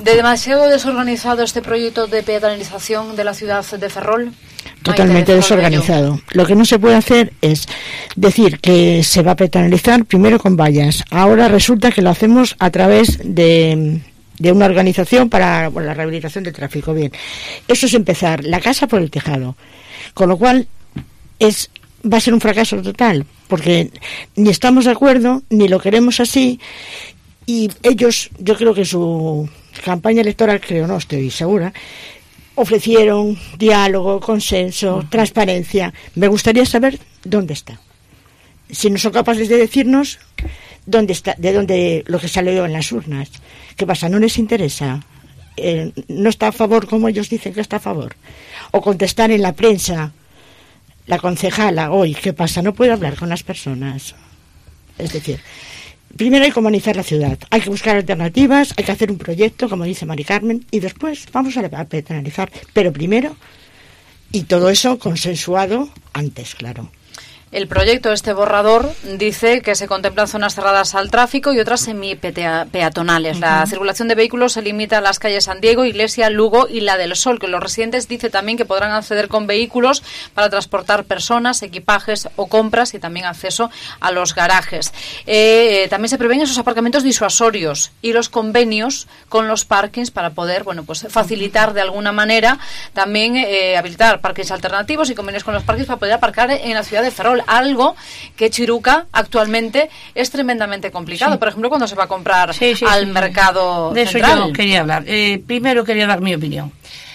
¿De demasiado desorganizado este proyecto de peatonalización de la ciudad de Ferrol? Totalmente desorganizado. Lo que no se puede hacer es decir que se va a peatonalizar primero con vallas. Ahora resulta que lo hacemos a través de, de una organización para bueno, la rehabilitación del tráfico. Bien, eso es empezar la casa por el tejado. Con lo cual es va a ser un fracaso total, porque ni estamos de acuerdo, ni lo queremos así, y ellos, yo creo que su campaña electoral, creo, no estoy segura, ofrecieron diálogo, consenso, uh-huh. transparencia. Me gustaría saber dónde está. Si no son capaces de decirnos dónde está, de dónde lo que salió en las urnas. ¿Qué pasa? ¿No les interesa? Eh, ¿No está a favor como ellos dicen que está a favor? O contestar en la prensa, la concejala, hoy, ¿qué pasa? No puede hablar con las personas. Es decir, primero hay que humanizar la ciudad, hay que buscar alternativas, hay que hacer un proyecto, como dice Mari Carmen, y después vamos a peatonalizar. Pero primero, y todo eso consensuado antes, claro. El proyecto, este borrador, dice que se contemplan zonas cerradas al tráfico y otras semi-peatonales. Uh-huh. La circulación de vehículos se limita a las calles San Diego, Iglesia, Lugo y la del Sol, que los residentes dice también que podrán acceder con vehículos para transportar personas, equipajes o compras y también acceso a los garajes. Eh, también se prevén esos aparcamientos disuasorios y los convenios con los parkings para poder, bueno, pues facilitar de alguna manera también eh, habilitar parkings alternativos y convenios con los parkings para poder aparcar en la ciudad de Ferrol. Algo que Chiruca actualmente es tremendamente complicado. Sí. Por ejemplo, cuando se va a comprar sí, sí, al sí, mercado de eso central. Yo quería hablar. Eh, primero quería dar mi opinión.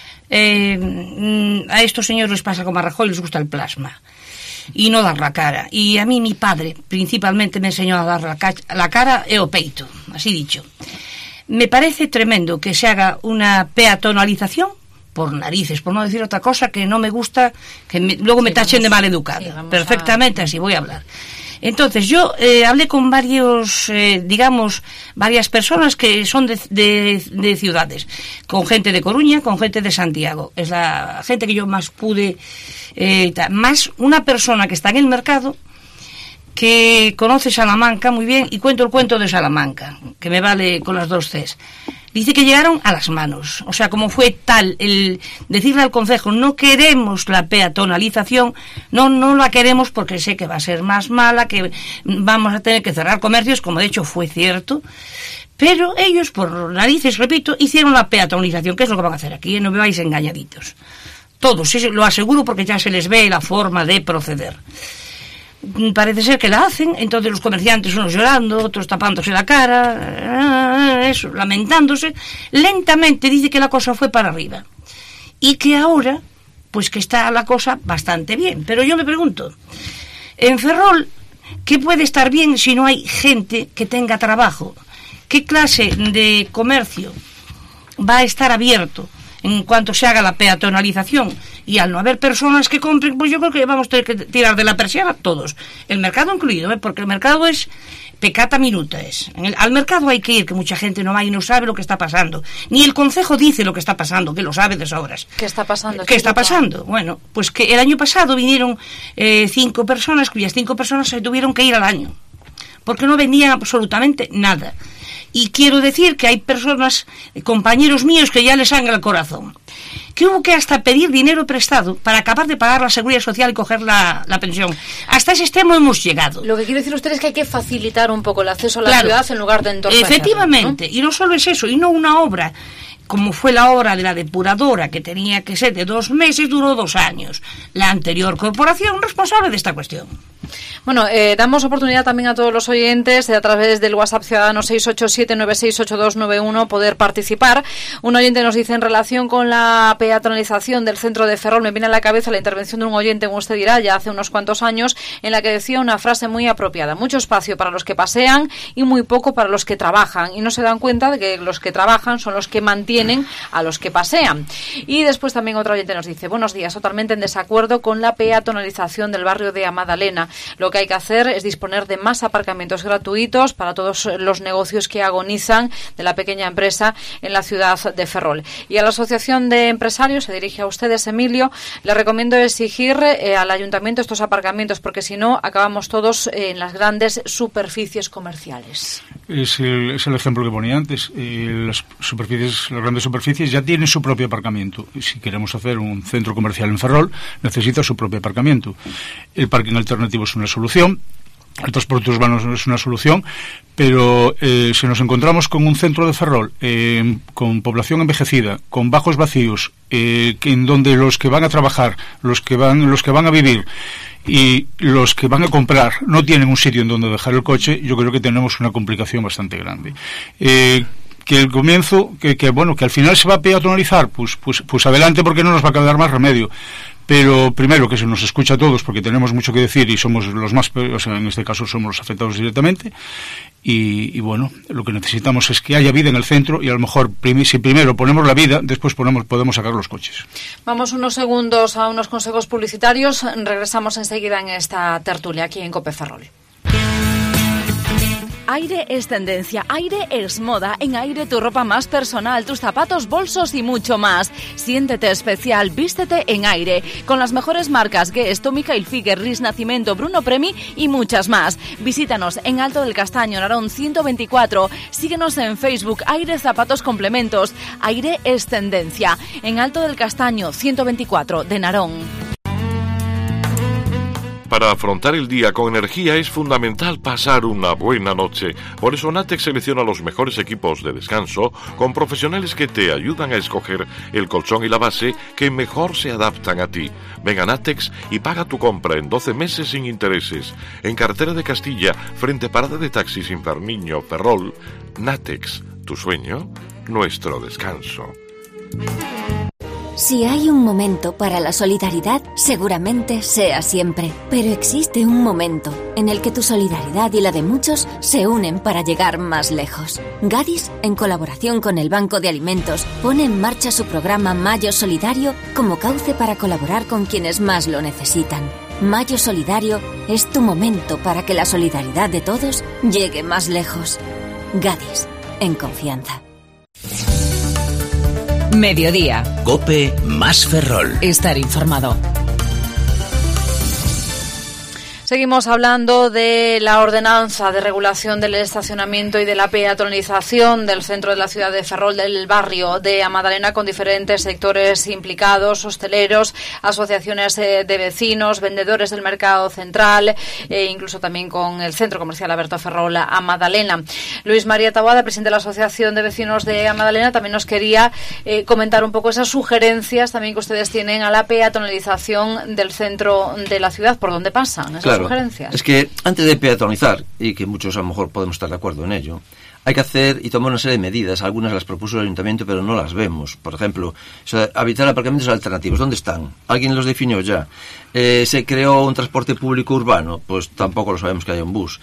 Eh, a estos señores les pasa como a Rajoy, les gusta el plasma y no dar la cara. Y a mí mi padre principalmente me enseñó a dar la, ca- la cara e o peito, así dicho. Me parece tremendo que se haga una peatonalización por narices, por no decir otra cosa que no me gusta, que me, luego me sí, tachen vamos, de maleducada. Sí, perfectamente, a... así voy a hablar. Entonces, yo eh, hablé con varios, eh, digamos, varias personas que son de, de, de ciudades, con gente de Coruña, con gente de Santiago. Es la gente que yo más pude, eh, más una persona que está en el mercado, que conoce Salamanca muy bien, y cuento el cuento de Salamanca, que me vale con las dos Cs. Dice que llegaron a las manos. O sea, como fue tal el decirle al concejo, no queremos la peatonalización, no, no la queremos porque sé que va a ser más mala, que vamos a tener que cerrar comercios, como de hecho fue cierto. Pero ellos, por narices, repito, hicieron la peatonalización, que es lo que van a hacer aquí, ¿eh? No me vais engañaditos. Todos, sí, lo aseguro porque ya se les ve la forma de proceder. Parece ser que la hacen, entonces los comerciantes, unos llorando, otros tapándose la cara, eso, lamentándose. Lentamente dice que la cosa fue para arriba y que ahora, pues que está la cosa bastante bien. Pero yo me pregunto, en Ferrol, ¿qué puede estar bien si no hay gente que tenga trabajo? ¿Qué clase de comercio va a estar abierto en cuanto se haga la peatonalización? Y al no haber personas que compren, pues yo creo que vamos a tener que tirar de la persiana todos, el mercado incluido, ¿eh? Porque el mercado es pecata minuta. Es. En el, al mercado hay que ir, que mucha gente no va y no sabe lo que está pasando. Ni el concejo dice lo que está pasando, que lo sabe de sobras. ¿Qué está pasando? ¿Qué está pasando? Bueno, pues que el año pasado vinieron eh, cinco personas, cuyas cinco personas se tuvieron que ir al año, porque no vendían absolutamente nada. Y quiero decir que hay personas, compañeros míos, que ya les sangra el corazón, que hubo que hasta pedir dinero prestado para acabar de pagar la seguridad social y coger la, la pensión. Hasta ese extremo hemos llegado. Lo que quiero decir usted es que hay que facilitar un poco el acceso a la claro, ciudad en lugar de entorpecerla. Efectivamente, ¿no? Y no solo es eso, y no una obra como fue la obra de la depuradora, que tenía que ser de dos meses, duró dos años. La anterior corporación responsable de esta cuestión. Bueno, eh, damos oportunidad también a todos los oyentes de a través del WhatsApp Ciudadano seis ocho siete nueve seis ocho dos nueve uno poder participar. Un oyente nos dice, en relación con la peatonalización del centro de Ferrol, me viene a la cabeza la intervención de un oyente, como usted dirá, ya hace unos cuantos años, en la que decía una frase muy apropiada: mucho espacio para los que pasean y muy poco para los que trabajan, y no se dan cuenta de que los que trabajan son los que mantienen a los que pasean. Y después también otro oyente nos dice, buenos días, totalmente en desacuerdo con la peatonalización del barrio de Amadalena. Lo que hay que hacer es disponer de más aparcamientos gratuitos para todos los negocios que agonizan de la pequeña empresa en la ciudad de Ferrol. Y a la Asociación de Empresarios, se dirige a ustedes, Emilio, le recomiendo exigir eh, al ayuntamiento estos aparcamientos, porque si no acabamos todos en las grandes superficies comerciales. Es el, es el ejemplo que ponía antes. Eh, las superficies, las grandes superficies ya tienen su propio aparcamiento. Si queremos hacer un centro comercial en Ferrol, necesita su propio aparcamiento. El parking alternativo es una solución. El transporte urbano es una solución, pero eh, si nos encontramos con un centro de Ferrol eh, con población envejecida, con bajos vacíos, eh, que en donde los que van a trabajar, los que van, los que van a vivir y los que van a comprar no tienen un sitio en donde dejar el coche, yo creo que tenemos una complicación bastante grande. Eh, que el comienzo, que, que bueno, que al final se va a peatonalizar, pues, pues, pues adelante, porque no nos va a quedar más remedio. Pero primero que se nos escucha a todos, porque tenemos mucho que decir y somos los más, o sea, en este caso somos los afectados directamente. Y, y bueno, lo que necesitamos es que haya vida en el centro, y a lo mejor prim- si primero ponemos la vida, después ponemos, podemos sacar los coches. Vamos unos segundos a unos consejos publicitarios. Regresamos enseguida en esta tertulia aquí en COPE Ferrol. Aire es tendencia, Aire es moda. En Aire tu ropa más personal, tus zapatos, bolsos y mucho más. Siéntete especial, vístete en Aire. Con las mejores marcas Guess, Tommy Hilfiger, Ris Nacimiento, Bruno Premi y muchas más. Visítanos en Alto del Castaño, Narón ciento veinticuatro. Síguenos en Facebook, Aire Zapatos Complementos. Aire es tendencia. En Alto del Castaño, ciento veinticuatro de Narón. Para afrontar el día con energía es fundamental pasar una buena noche. Por eso Natex selecciona los mejores equipos de descanso con profesionales que te ayudan a escoger el colchón y la base que mejor se adaptan a ti. Ven a Natex y paga tu compra en doce meses sin intereses. En Carretera de Castilla, frente a Parada de Taxis Inferniño, Ferrol. Natex, tu sueño, nuestro descanso. Si hay un momento para la solidaridad, seguramente sea siempre. Pero existe un momento en el que tu solidaridad y la de muchos se unen para llegar más lejos. Gadis, en colaboración con el Banco de Alimentos, pone en marcha su programa Mayo Solidario como cauce para colaborar con quienes más lo necesitan. Mayo Solidario es tu momento para que la solidaridad de todos llegue más lejos. Gadis, en confianza. Mediodía. COPE más Ferrol. Estar informado. Seguimos hablando de la ordenanza de regulación del estacionamiento y de la peatonalización del centro de la ciudad de Ferrol, del barrio de Amadalena, con diferentes sectores implicados, hosteleros, asociaciones de vecinos, vendedores del mercado central e incluso también con el centro comercial Alberto Ferrol Amadalena. Luis María Taboada, presidente de la Asociación de Vecinos de Amadalena, también nos quería eh, comentar un poco esas sugerencias también que ustedes tienen a la peatonalización del centro de la ciudad. ¿Por dónde pasan esas Claro. sugerencias? Es que antes de peatonalizar, y que muchos a lo mejor podemos estar de acuerdo en ello, hay que hacer y tomar una serie de medidas. Algunas las propuso el ayuntamiento, pero no las vemos. Por ejemplo, o sea, habilitar aparcamientos alternativos. ¿Dónde están? ¿Alguien los definió ya? Eh, ¿Se creó un transporte público urbano? Pues tampoco lo sabemos que haya un bus.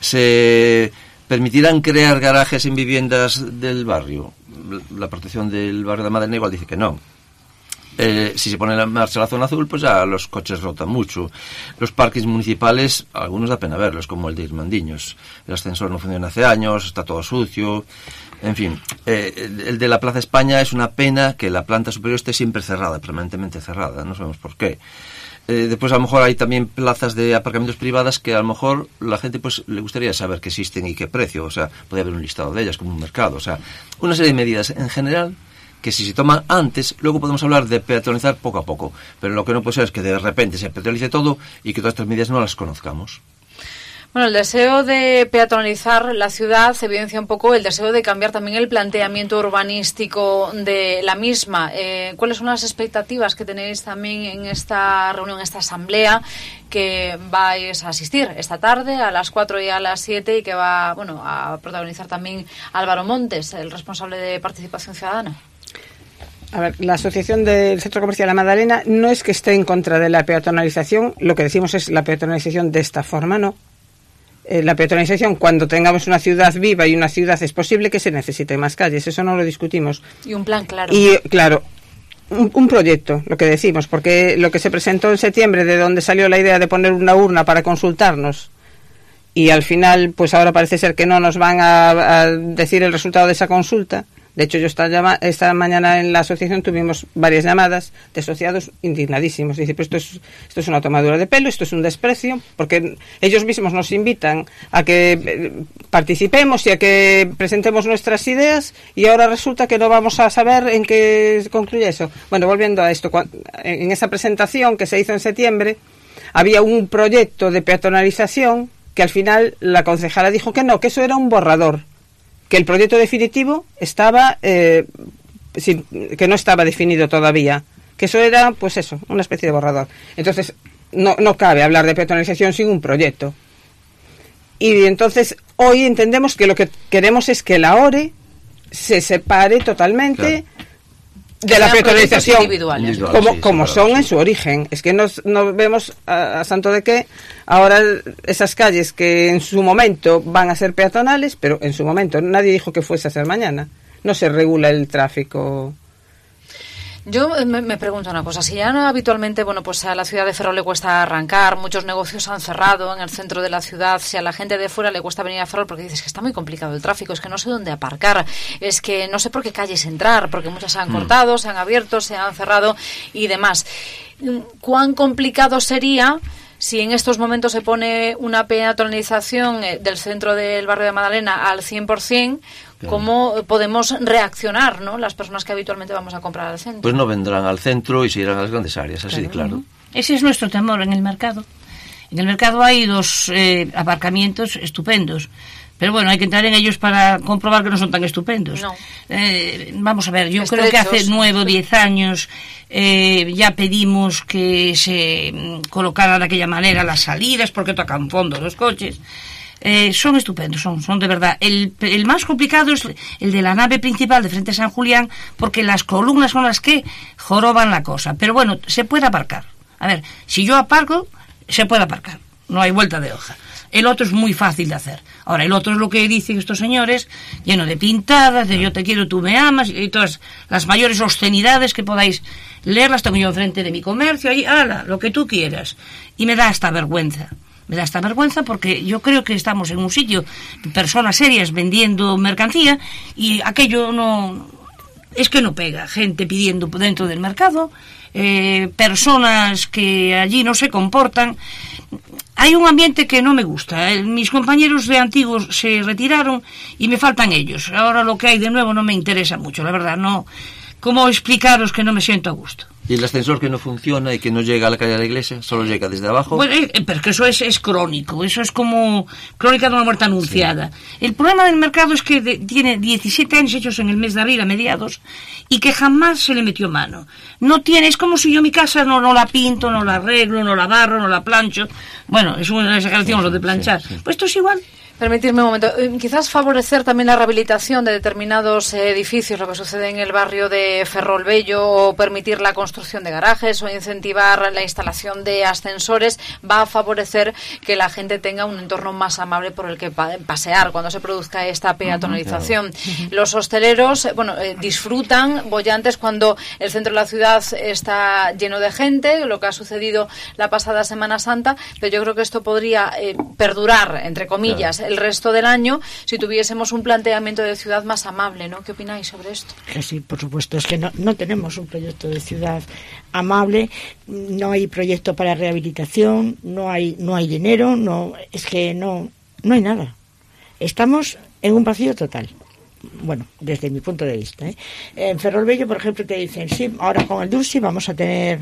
¿Se permitirán crear garajes en viviendas del barrio? La protección del barrio de Amadalena igual dice que no. Eh, si se pone en marcha la zona azul, pues ya los coches rotan mucho. Los parques municipales, algunos da pena verlos, como el de Irmandiños. El ascensor no funciona hace años, está todo sucio. En fin, eh, el de la Plaza España es una pena que la planta superior esté siempre cerrada, permanentemente cerrada, no sabemos por qué. Eh, después a lo mejor hay también plazas de aparcamientos privadas que a lo mejor la gente pues le gustaría saber que existen y qué precio, o sea, podría haber un listado de ellas como un mercado, o sea, una serie de medidas en general que si se toman antes, luego podemos hablar de peatonalizar poco a poco, pero lo que no puede ser es que de repente se peatonalice todo y que todas estas medidas no las conozcamos. Bueno, el deseo de peatonalizar la ciudad se evidencia un poco el deseo de cambiar también el planteamiento urbanístico de la misma. Eh, ¿Cuáles son las expectativas que tenéis también en esta reunión, en esta asamblea que vais a asistir esta tarde a las cuatro y a las siete y que va, bueno, a protagonizar también Álvaro Montes, el responsable de Participación Ciudadana? A ver, la Asociación del Centro Comercial La Magdalena no es que esté en contra de la peatonalización, lo que decimos es la peatonalización de esta forma, ¿no? Eh, la peatonalización, cuando tengamos una ciudad viva y una ciudad, es posible que se necesiten más calles, eso no lo discutimos. Y un plan claro. Y, claro, un, un proyecto, lo que decimos, porque lo que se presentó en septiembre, de donde salió la idea de poner una urna para consultarnos, y al final, pues ahora parece ser que no nos van a, a decir el resultado de esa consulta, De hecho, yo esta, llama, esta mañana en la asociación tuvimos varias llamadas de asociados indignadísimos. Dice, pues esto es, esto es una tomadura de pelo, esto es un desprecio, porque ellos mismos nos invitan a que eh, participemos y a que presentemos nuestras ideas, y ahora resulta que no vamos a saber en qué concluye eso. Bueno, volviendo a esto, en esa presentación que se hizo en septiembre, había un proyecto de peatonalización que al final la concejala dijo que no, que eso era un borrador, que el proyecto definitivo estaba eh, sin, que no estaba definido todavía, que eso era, pues eso, una especie de borrador. Entonces, no, no cabe hablar de peatonalización sin un proyecto. Y entonces, hoy entendemos que lo que queremos es que la O R E se separe totalmente, claro, de la peatonalización, como, sí, como son en su origen. Es que nos, nos vemos a, a santo de que ahora esas calles que en su momento van a ser peatonales, pero en su momento nadie dijo que fuese a ser mañana. No se regula el tráfico. Yo me, me pregunto una cosa, si ya no habitualmente, bueno, pues a la ciudad de Ferrol le cuesta arrancar, muchos negocios han cerrado en el centro de la ciudad, si a la gente de fuera le cuesta venir a Ferrol porque dices que está muy complicado el tráfico, es que no sé dónde aparcar, es que no sé por qué calles entrar, porque muchas se han mm. cortado, se han abierto, se han cerrado y demás. ¿Cuán complicado sería si en estos momentos se pone una peatonalización del centro del barrio de Madalena al cien por ciento? ¿Cómo podemos reaccionar, ¿no?, las personas que habitualmente vamos a comprar al centro? Pues no vendrán al centro y se irán a las grandes áreas, así de claro. Ese es nuestro temor en el mercado. En el mercado hay dos eh, aparcamientos estupendos, pero bueno, hay que entrar en ellos para comprobar que no son tan estupendos. No. Eh, vamos a ver, yo Estrechos. creo que hace nueve o diez años eh, ya pedimos que se colocaran de aquella manera las salidas, porque tocan fondo los coches. Eh, son estupendos, son, son de verdad. El, el más complicado es el de la nave principal de frente a San Julián, porque las columnas son las que joroban la cosa. Pero bueno, se puede aparcar. A ver, si yo aparco, se puede aparcar. No hay vuelta de hoja. El otro es muy fácil de hacer. Ahora, el otro es lo que dicen estos señores, lleno de pintadas, de yo te quiero, tú me amas, y todas las mayores obscenidades que podáis leerlas. Tengo yo enfrente de mi comercio, ahí, ala, lo que tú quieras. Y me da esta vergüenza. Me da esta vergüenza porque yo creo que estamos en un sitio, personas serias vendiendo mercancía, y aquello no, es que no pega. Gente pidiendo dentro del mercado, eh, personas que allí no se comportan. Hay un ambiente que no me gusta. Eh, mis compañeros de antiguos se retiraron y me faltan ellos. Ahora lo que hay de nuevo no me interesa mucho, la verdad. No, ¿cómo explicaros que no me siento a gusto? ¿Y el ascensor que no funciona y que no llega a la calle de la iglesia? ¿Solo llega desde abajo? Bueno, eh, pero que eso es, es crónico, eso es como crónica de una muerte anunciada. Sí. El problema del mercado es que de, tiene diecisiete años hechos en el mes de abril a mediados y que jamás se le metió mano. No tiene, es como si yo mi casa no, no la pinto, no la arreglo, no la barro, no la plancho. Bueno, es una exageración sí, lo de planchar. Sí, sí. Pues esto es igual. Permitidme un momento. Quizás favorecer también la rehabilitación de determinados edificios, lo que sucede en el barrio de Ferrol Bello, o permitir la construcción de garajes o incentivar la instalación de ascensores, va a favorecer que la gente tenga un entorno más amable por el que pasear cuando se produzca esta peatonalización. Uh-huh. Los hosteleros, bueno, eh, disfrutan bollantes cuando el centro de la ciudad está lleno de gente, lo que ha sucedido la pasada Semana Santa, pero yo creo que esto podría eh, perdurar, entre comillas, claro, el resto del año si tuviésemos un planteamiento de ciudad más amable, ¿no? ¿Qué opináis sobre esto? Sí, por supuesto, es que no, no tenemos un proyecto de ciudad amable, no hay proyecto para rehabilitación, no hay no hay dinero, no es que no no hay nada. Estamos en un vacío total. Bueno, desde mi punto de vista, ¿eh? En Ferrol Bello, por ejemplo, te dicen, sí, ahora con el DUSI vamos a tener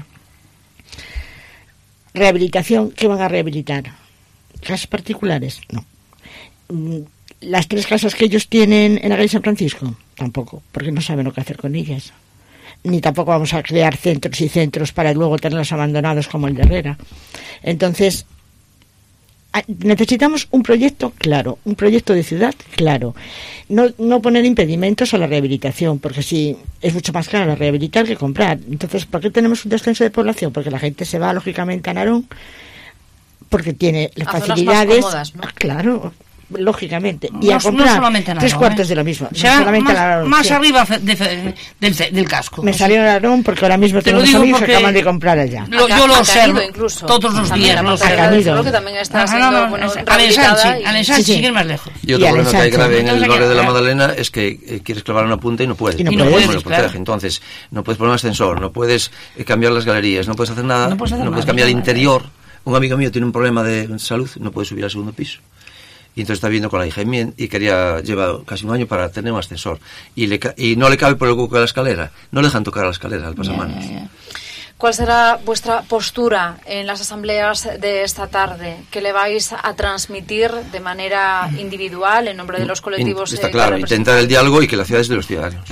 rehabilitación. ¿Qué van a rehabilitar? ¿Casas particulares? No. Las tres casas que ellos tienen en la calle San Francisco, tampoco, porque no saben lo que hacer con ellas. Ni tampoco vamos a crear centros y centros para luego tenerlos abandonados como el de Herrera. Entonces, necesitamos un proyecto claro, un proyecto de ciudad claro. No, no poner impedimentos a la rehabilitación, porque si es mucho más caro rehabilitar que comprar. Entonces, ¿por qué tenemos un descenso de población? Porque la gente se va, lógicamente, a Narón, porque tiene las a facilidades. Zonas más cómodas, ¿no? Claro, lógicamente, No, y a no comprar solamente tres Narón, cuartos ¿eh? de la misma. O sea, no solamente más, Narón, más sí. arriba de, de, del, del casco. Me salió Narón porque ahora mismo Te lo tenemos digo amigos que porque acaban de comprar allá. Lo, yo lo Ha observo caído incluso. todos los También días. la Lo portería observo. de Ferrol, que también está Ajá, siendo, no, no, bueno, es- al rehabilitada ensanche, y- al ensanche Sí, sí. siguen más lejos. Y otro Y al problema que hay ensanche. grave en el Entonces, barrio de la ya- Madalena es que eh, quieres clavar una punta y no puedes. Y no Porque puedes, lo protege. claro. Entonces, no puedes poner un ascensor, no puedes eh, cambiar las galerías, no puedes hacer nada, No puedes hacer nada, cambiar el no. interior. Un amigo mío tiene un problema de salud, no puede subir al segundo piso. Y entonces está viendo con la hija mía y quería, lleva casi un año para tener un ascensor. Y, le, ca- y no le cabe por el hueco de la escalera. No le dejan tocar a la escalera, al pasamanos. ¿Cuál será vuestra postura en las asambleas de esta tarde? ¿Qué le vais a transmitir de manera individual en nombre de los colectivos? In- Está eh, que claro, representáis? intentar el diálogo y que la ciudad es de los ciudadanos.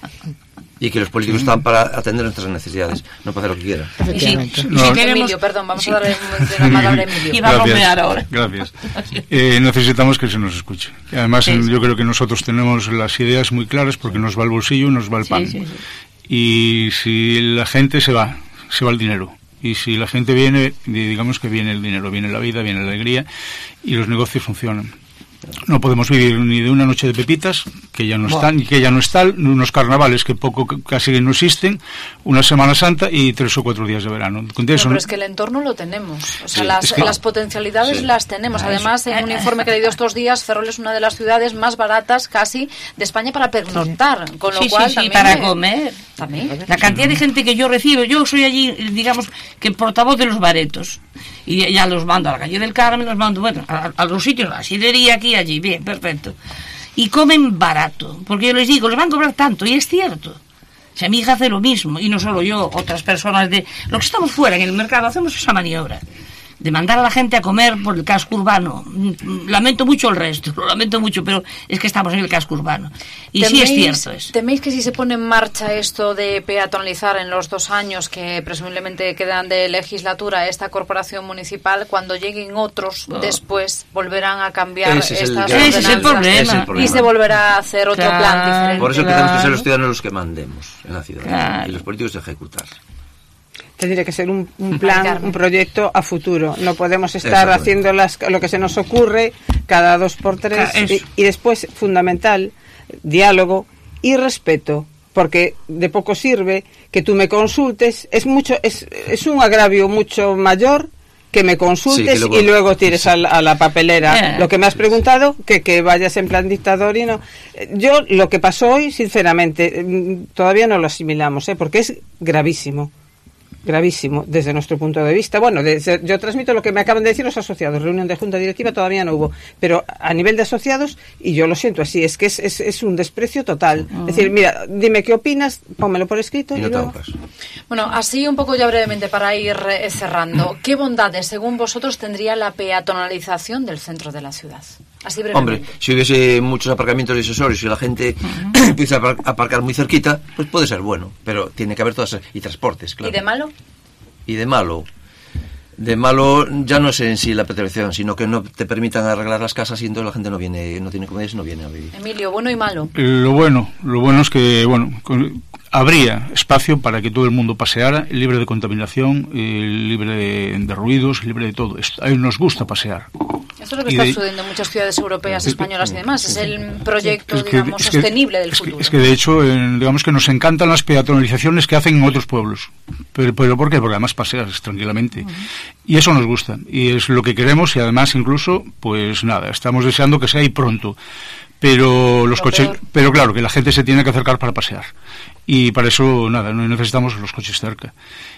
Y que los políticos están para atender nuestras necesidades, no para hacer lo que quieran. Y si, y si No. queremos- Emilio, perdón, vamos sí. a darle la palabra a Emilio. Y va a rompear ahora. Gracias. Eh, necesitamos que se nos escuche. Y además, Sí, sí. yo creo que nosotros tenemos las ideas muy claras porque nos va el bolsillo y nos va el Sí, pan. sí, sí. Y si la gente se va, se va el dinero. Y si la gente viene, digamos que viene el dinero, viene la vida, viene la alegría y los negocios funcionan. No podemos vivir ni de una noche de pepitas, que ya no Buah. están, y que ya no están, unos carnavales que poco casi no existen, una Semana Santa y tres o cuatro días de verano. Con No, eso, pero es que el entorno lo tenemos. O sea, Sí, las, es que- las potencialidades Sí. las tenemos. Ah, Además, eso. en un informe que he leído estos días, Ferrol es una de las ciudades más baratas casi de España para pernoctar. Con lo Sí, sí, cual, sí, también para me- comer. También. La cantidad de gente que yo recibo, yo soy allí, digamos, que portavoz de los baretos. Y ya los mando a la calle del Carmen, los mando, bueno, a, a los sitios, a la sidrería aquí, allí, bien, perfecto. Y comen barato, porque yo les digo, les van a cobrar tanto, y es cierto. O sea, mi hija hace lo mismo, y no solo yo, otras personas de... Los que estamos fuera en el mercado hacemos esa maniobra de mandar a la gente a comer por el casco urbano. Mm, Lamento mucho el resto, lo lamento mucho, pero es que estamos en el casco urbano. Y sí es cierto eso. ¿Teméis que si se pone en marcha esto de peatonalizar en los dos años que presumiblemente quedan de legislatura esta corporación municipal, cuando lleguen otros Oh. después volverán a cambiar Ese es el estas gran- Ese es el ordenanzas problema. Ese es el problema. y se volverá a hacer otro Claro. plan diferente? Por eso Claro. tenemos que ser los ciudadanos los que mandemos en la ciudad. Claro. Y los políticos ejecutar. Tendría que ser un, un plan, Carmen. un proyecto a futuro. No podemos estar Exactamente. haciendo las, lo que se nos ocurre cada dos por tres. Claro, eso. Y, y después, fundamental, diálogo y respeto. Porque de poco sirve que tú me consultes. Es mucho, es, es un agravio mucho mayor que me consultes Sí, que luego- y luego tires a, la, a la papelera Eh. lo que me has preguntado, que, que vayas en plan dictador y no. Eh, Yo, lo que pasó hoy, sinceramente, mm, todavía no lo asimilamos, ¿eh? Porque es gravísimo. Gravísimo, desde nuestro punto de vista. Bueno, desde- yo transmito lo que me acaban de decir los asociados. Reunión de junta directiva todavía no hubo. Pero a nivel de asociados, y yo lo siento así, es que es, es, es un desprecio total. Es decir, mira, dime qué opinas, pónmelo por escrito. Y no te luego- hago caso. Bueno, así un poco ya brevemente para ir eh, cerrando. ¿Qué bondades, según vosotros, tendría la peatonalización del centro de la ciudad? Así brevemente. Hombre, si hubiese muchos aparcamientos disesorios y la gente empieza a apar- aparcar muy cerquita, pues puede ser bueno, pero tiene que haber todas esas- y transportes, claro. ¿Y de malo? Y de malo, de malo ya no es en sí la peatonalización, sino que no te permitan arreglar las casas y entonces la gente no viene, no tiene comodidades y no viene a vivir. Emilio, bueno y malo. Lo bueno, lo bueno es que, bueno, con- habría espacio para que todo el mundo paseara, libre de contaminación, eh, libre de, de ruidos, libre de todo. Es- A él nos gusta pasear. Esto es lo que Y está de- sucediendo en muchas ciudades europeas, Es que- españolas y demás. Es el proyecto, Es que- digamos, es que- sostenible del es que- futuro. Es que de hecho, eh, digamos que nos encantan las peatonalizaciones que hacen en otros pueblos. Pero, pero ¿por qué? Porque además paseas tranquilamente. Y eso nos gusta. Y es lo que queremos y además incluso, pues nada, estamos deseando que sea ahí pronto. Pero los Lo coches, peor. pero claro, que la gente se tiene que acercar para pasear. Y para eso, nada, no necesitamos los coches cerca.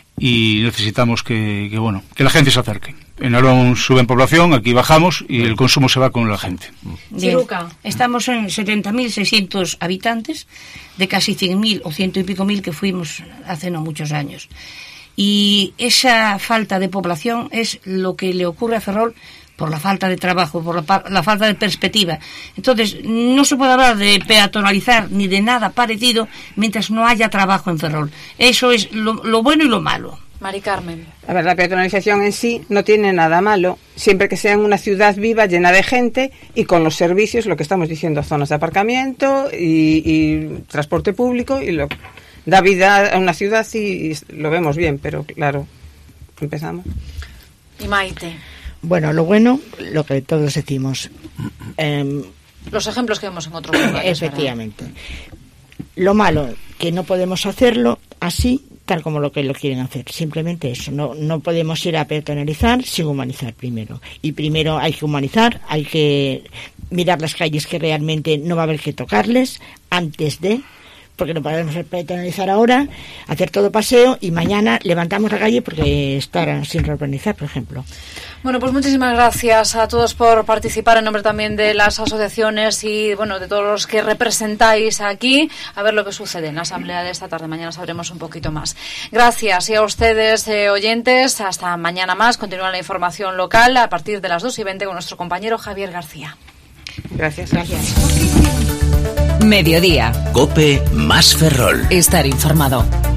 Y necesitamos que, que bueno, que la gente se acerque. En Arón sube en población, aquí bajamos y el consumo se va con la gente. Bien. Chiruca. Estamos en setenta mil seiscientos habitantes, de casi cien mil o ciento y pico mil que fuimos hace no muchos años. Y esa falta de población es lo que le ocurre a Ferrol por la falta de trabajo, por la, pa- la falta de perspectiva. Entonces, no se puede hablar de peatonalizar ni de nada parecido mientras no haya trabajo en Ferrol. Eso es lo, lo bueno y lo malo. Mari Carmen. A ver, la peatonalización en sí no tiene nada malo, siempre que sea en una ciudad viva, llena de gente y con los servicios, lo que estamos diciendo, zonas de aparcamiento y, y transporte público, y lo da vida a una ciudad y, y lo vemos bien, pero claro, empezamos. Y Maite. Bueno, lo bueno, lo que todos decimos. Eh, Los ejemplos que vemos en otros lugares. Efectivamente. ¿Verdad? Lo malo, que no podemos hacerlo así, tal como lo que lo quieren hacer. Simplemente eso. No, no podemos ir a peatonalizar sin humanizar primero. Y primero hay que humanizar, hay que mirar las calles que realmente no va a haber que tocarles antes de... porque no podemos peatonalizar ahora, hacer todo paseo y mañana levantamos la calle porque estará sin reurbanizar, por ejemplo. Bueno, pues muchísimas gracias a todos por participar en nombre también de las asociaciones y, bueno, de todos los que representáis aquí, a ver lo que sucede en la asamblea de esta tarde. Mañana sabremos un poquito más. Gracias y a ustedes, eh, oyentes, hasta mañana más. Continúa la información local a partir de las dos y veinte con nuestro compañero Javier García. Gracias. Gracias. Mediodía. COPE más Ferrol. Estar informado.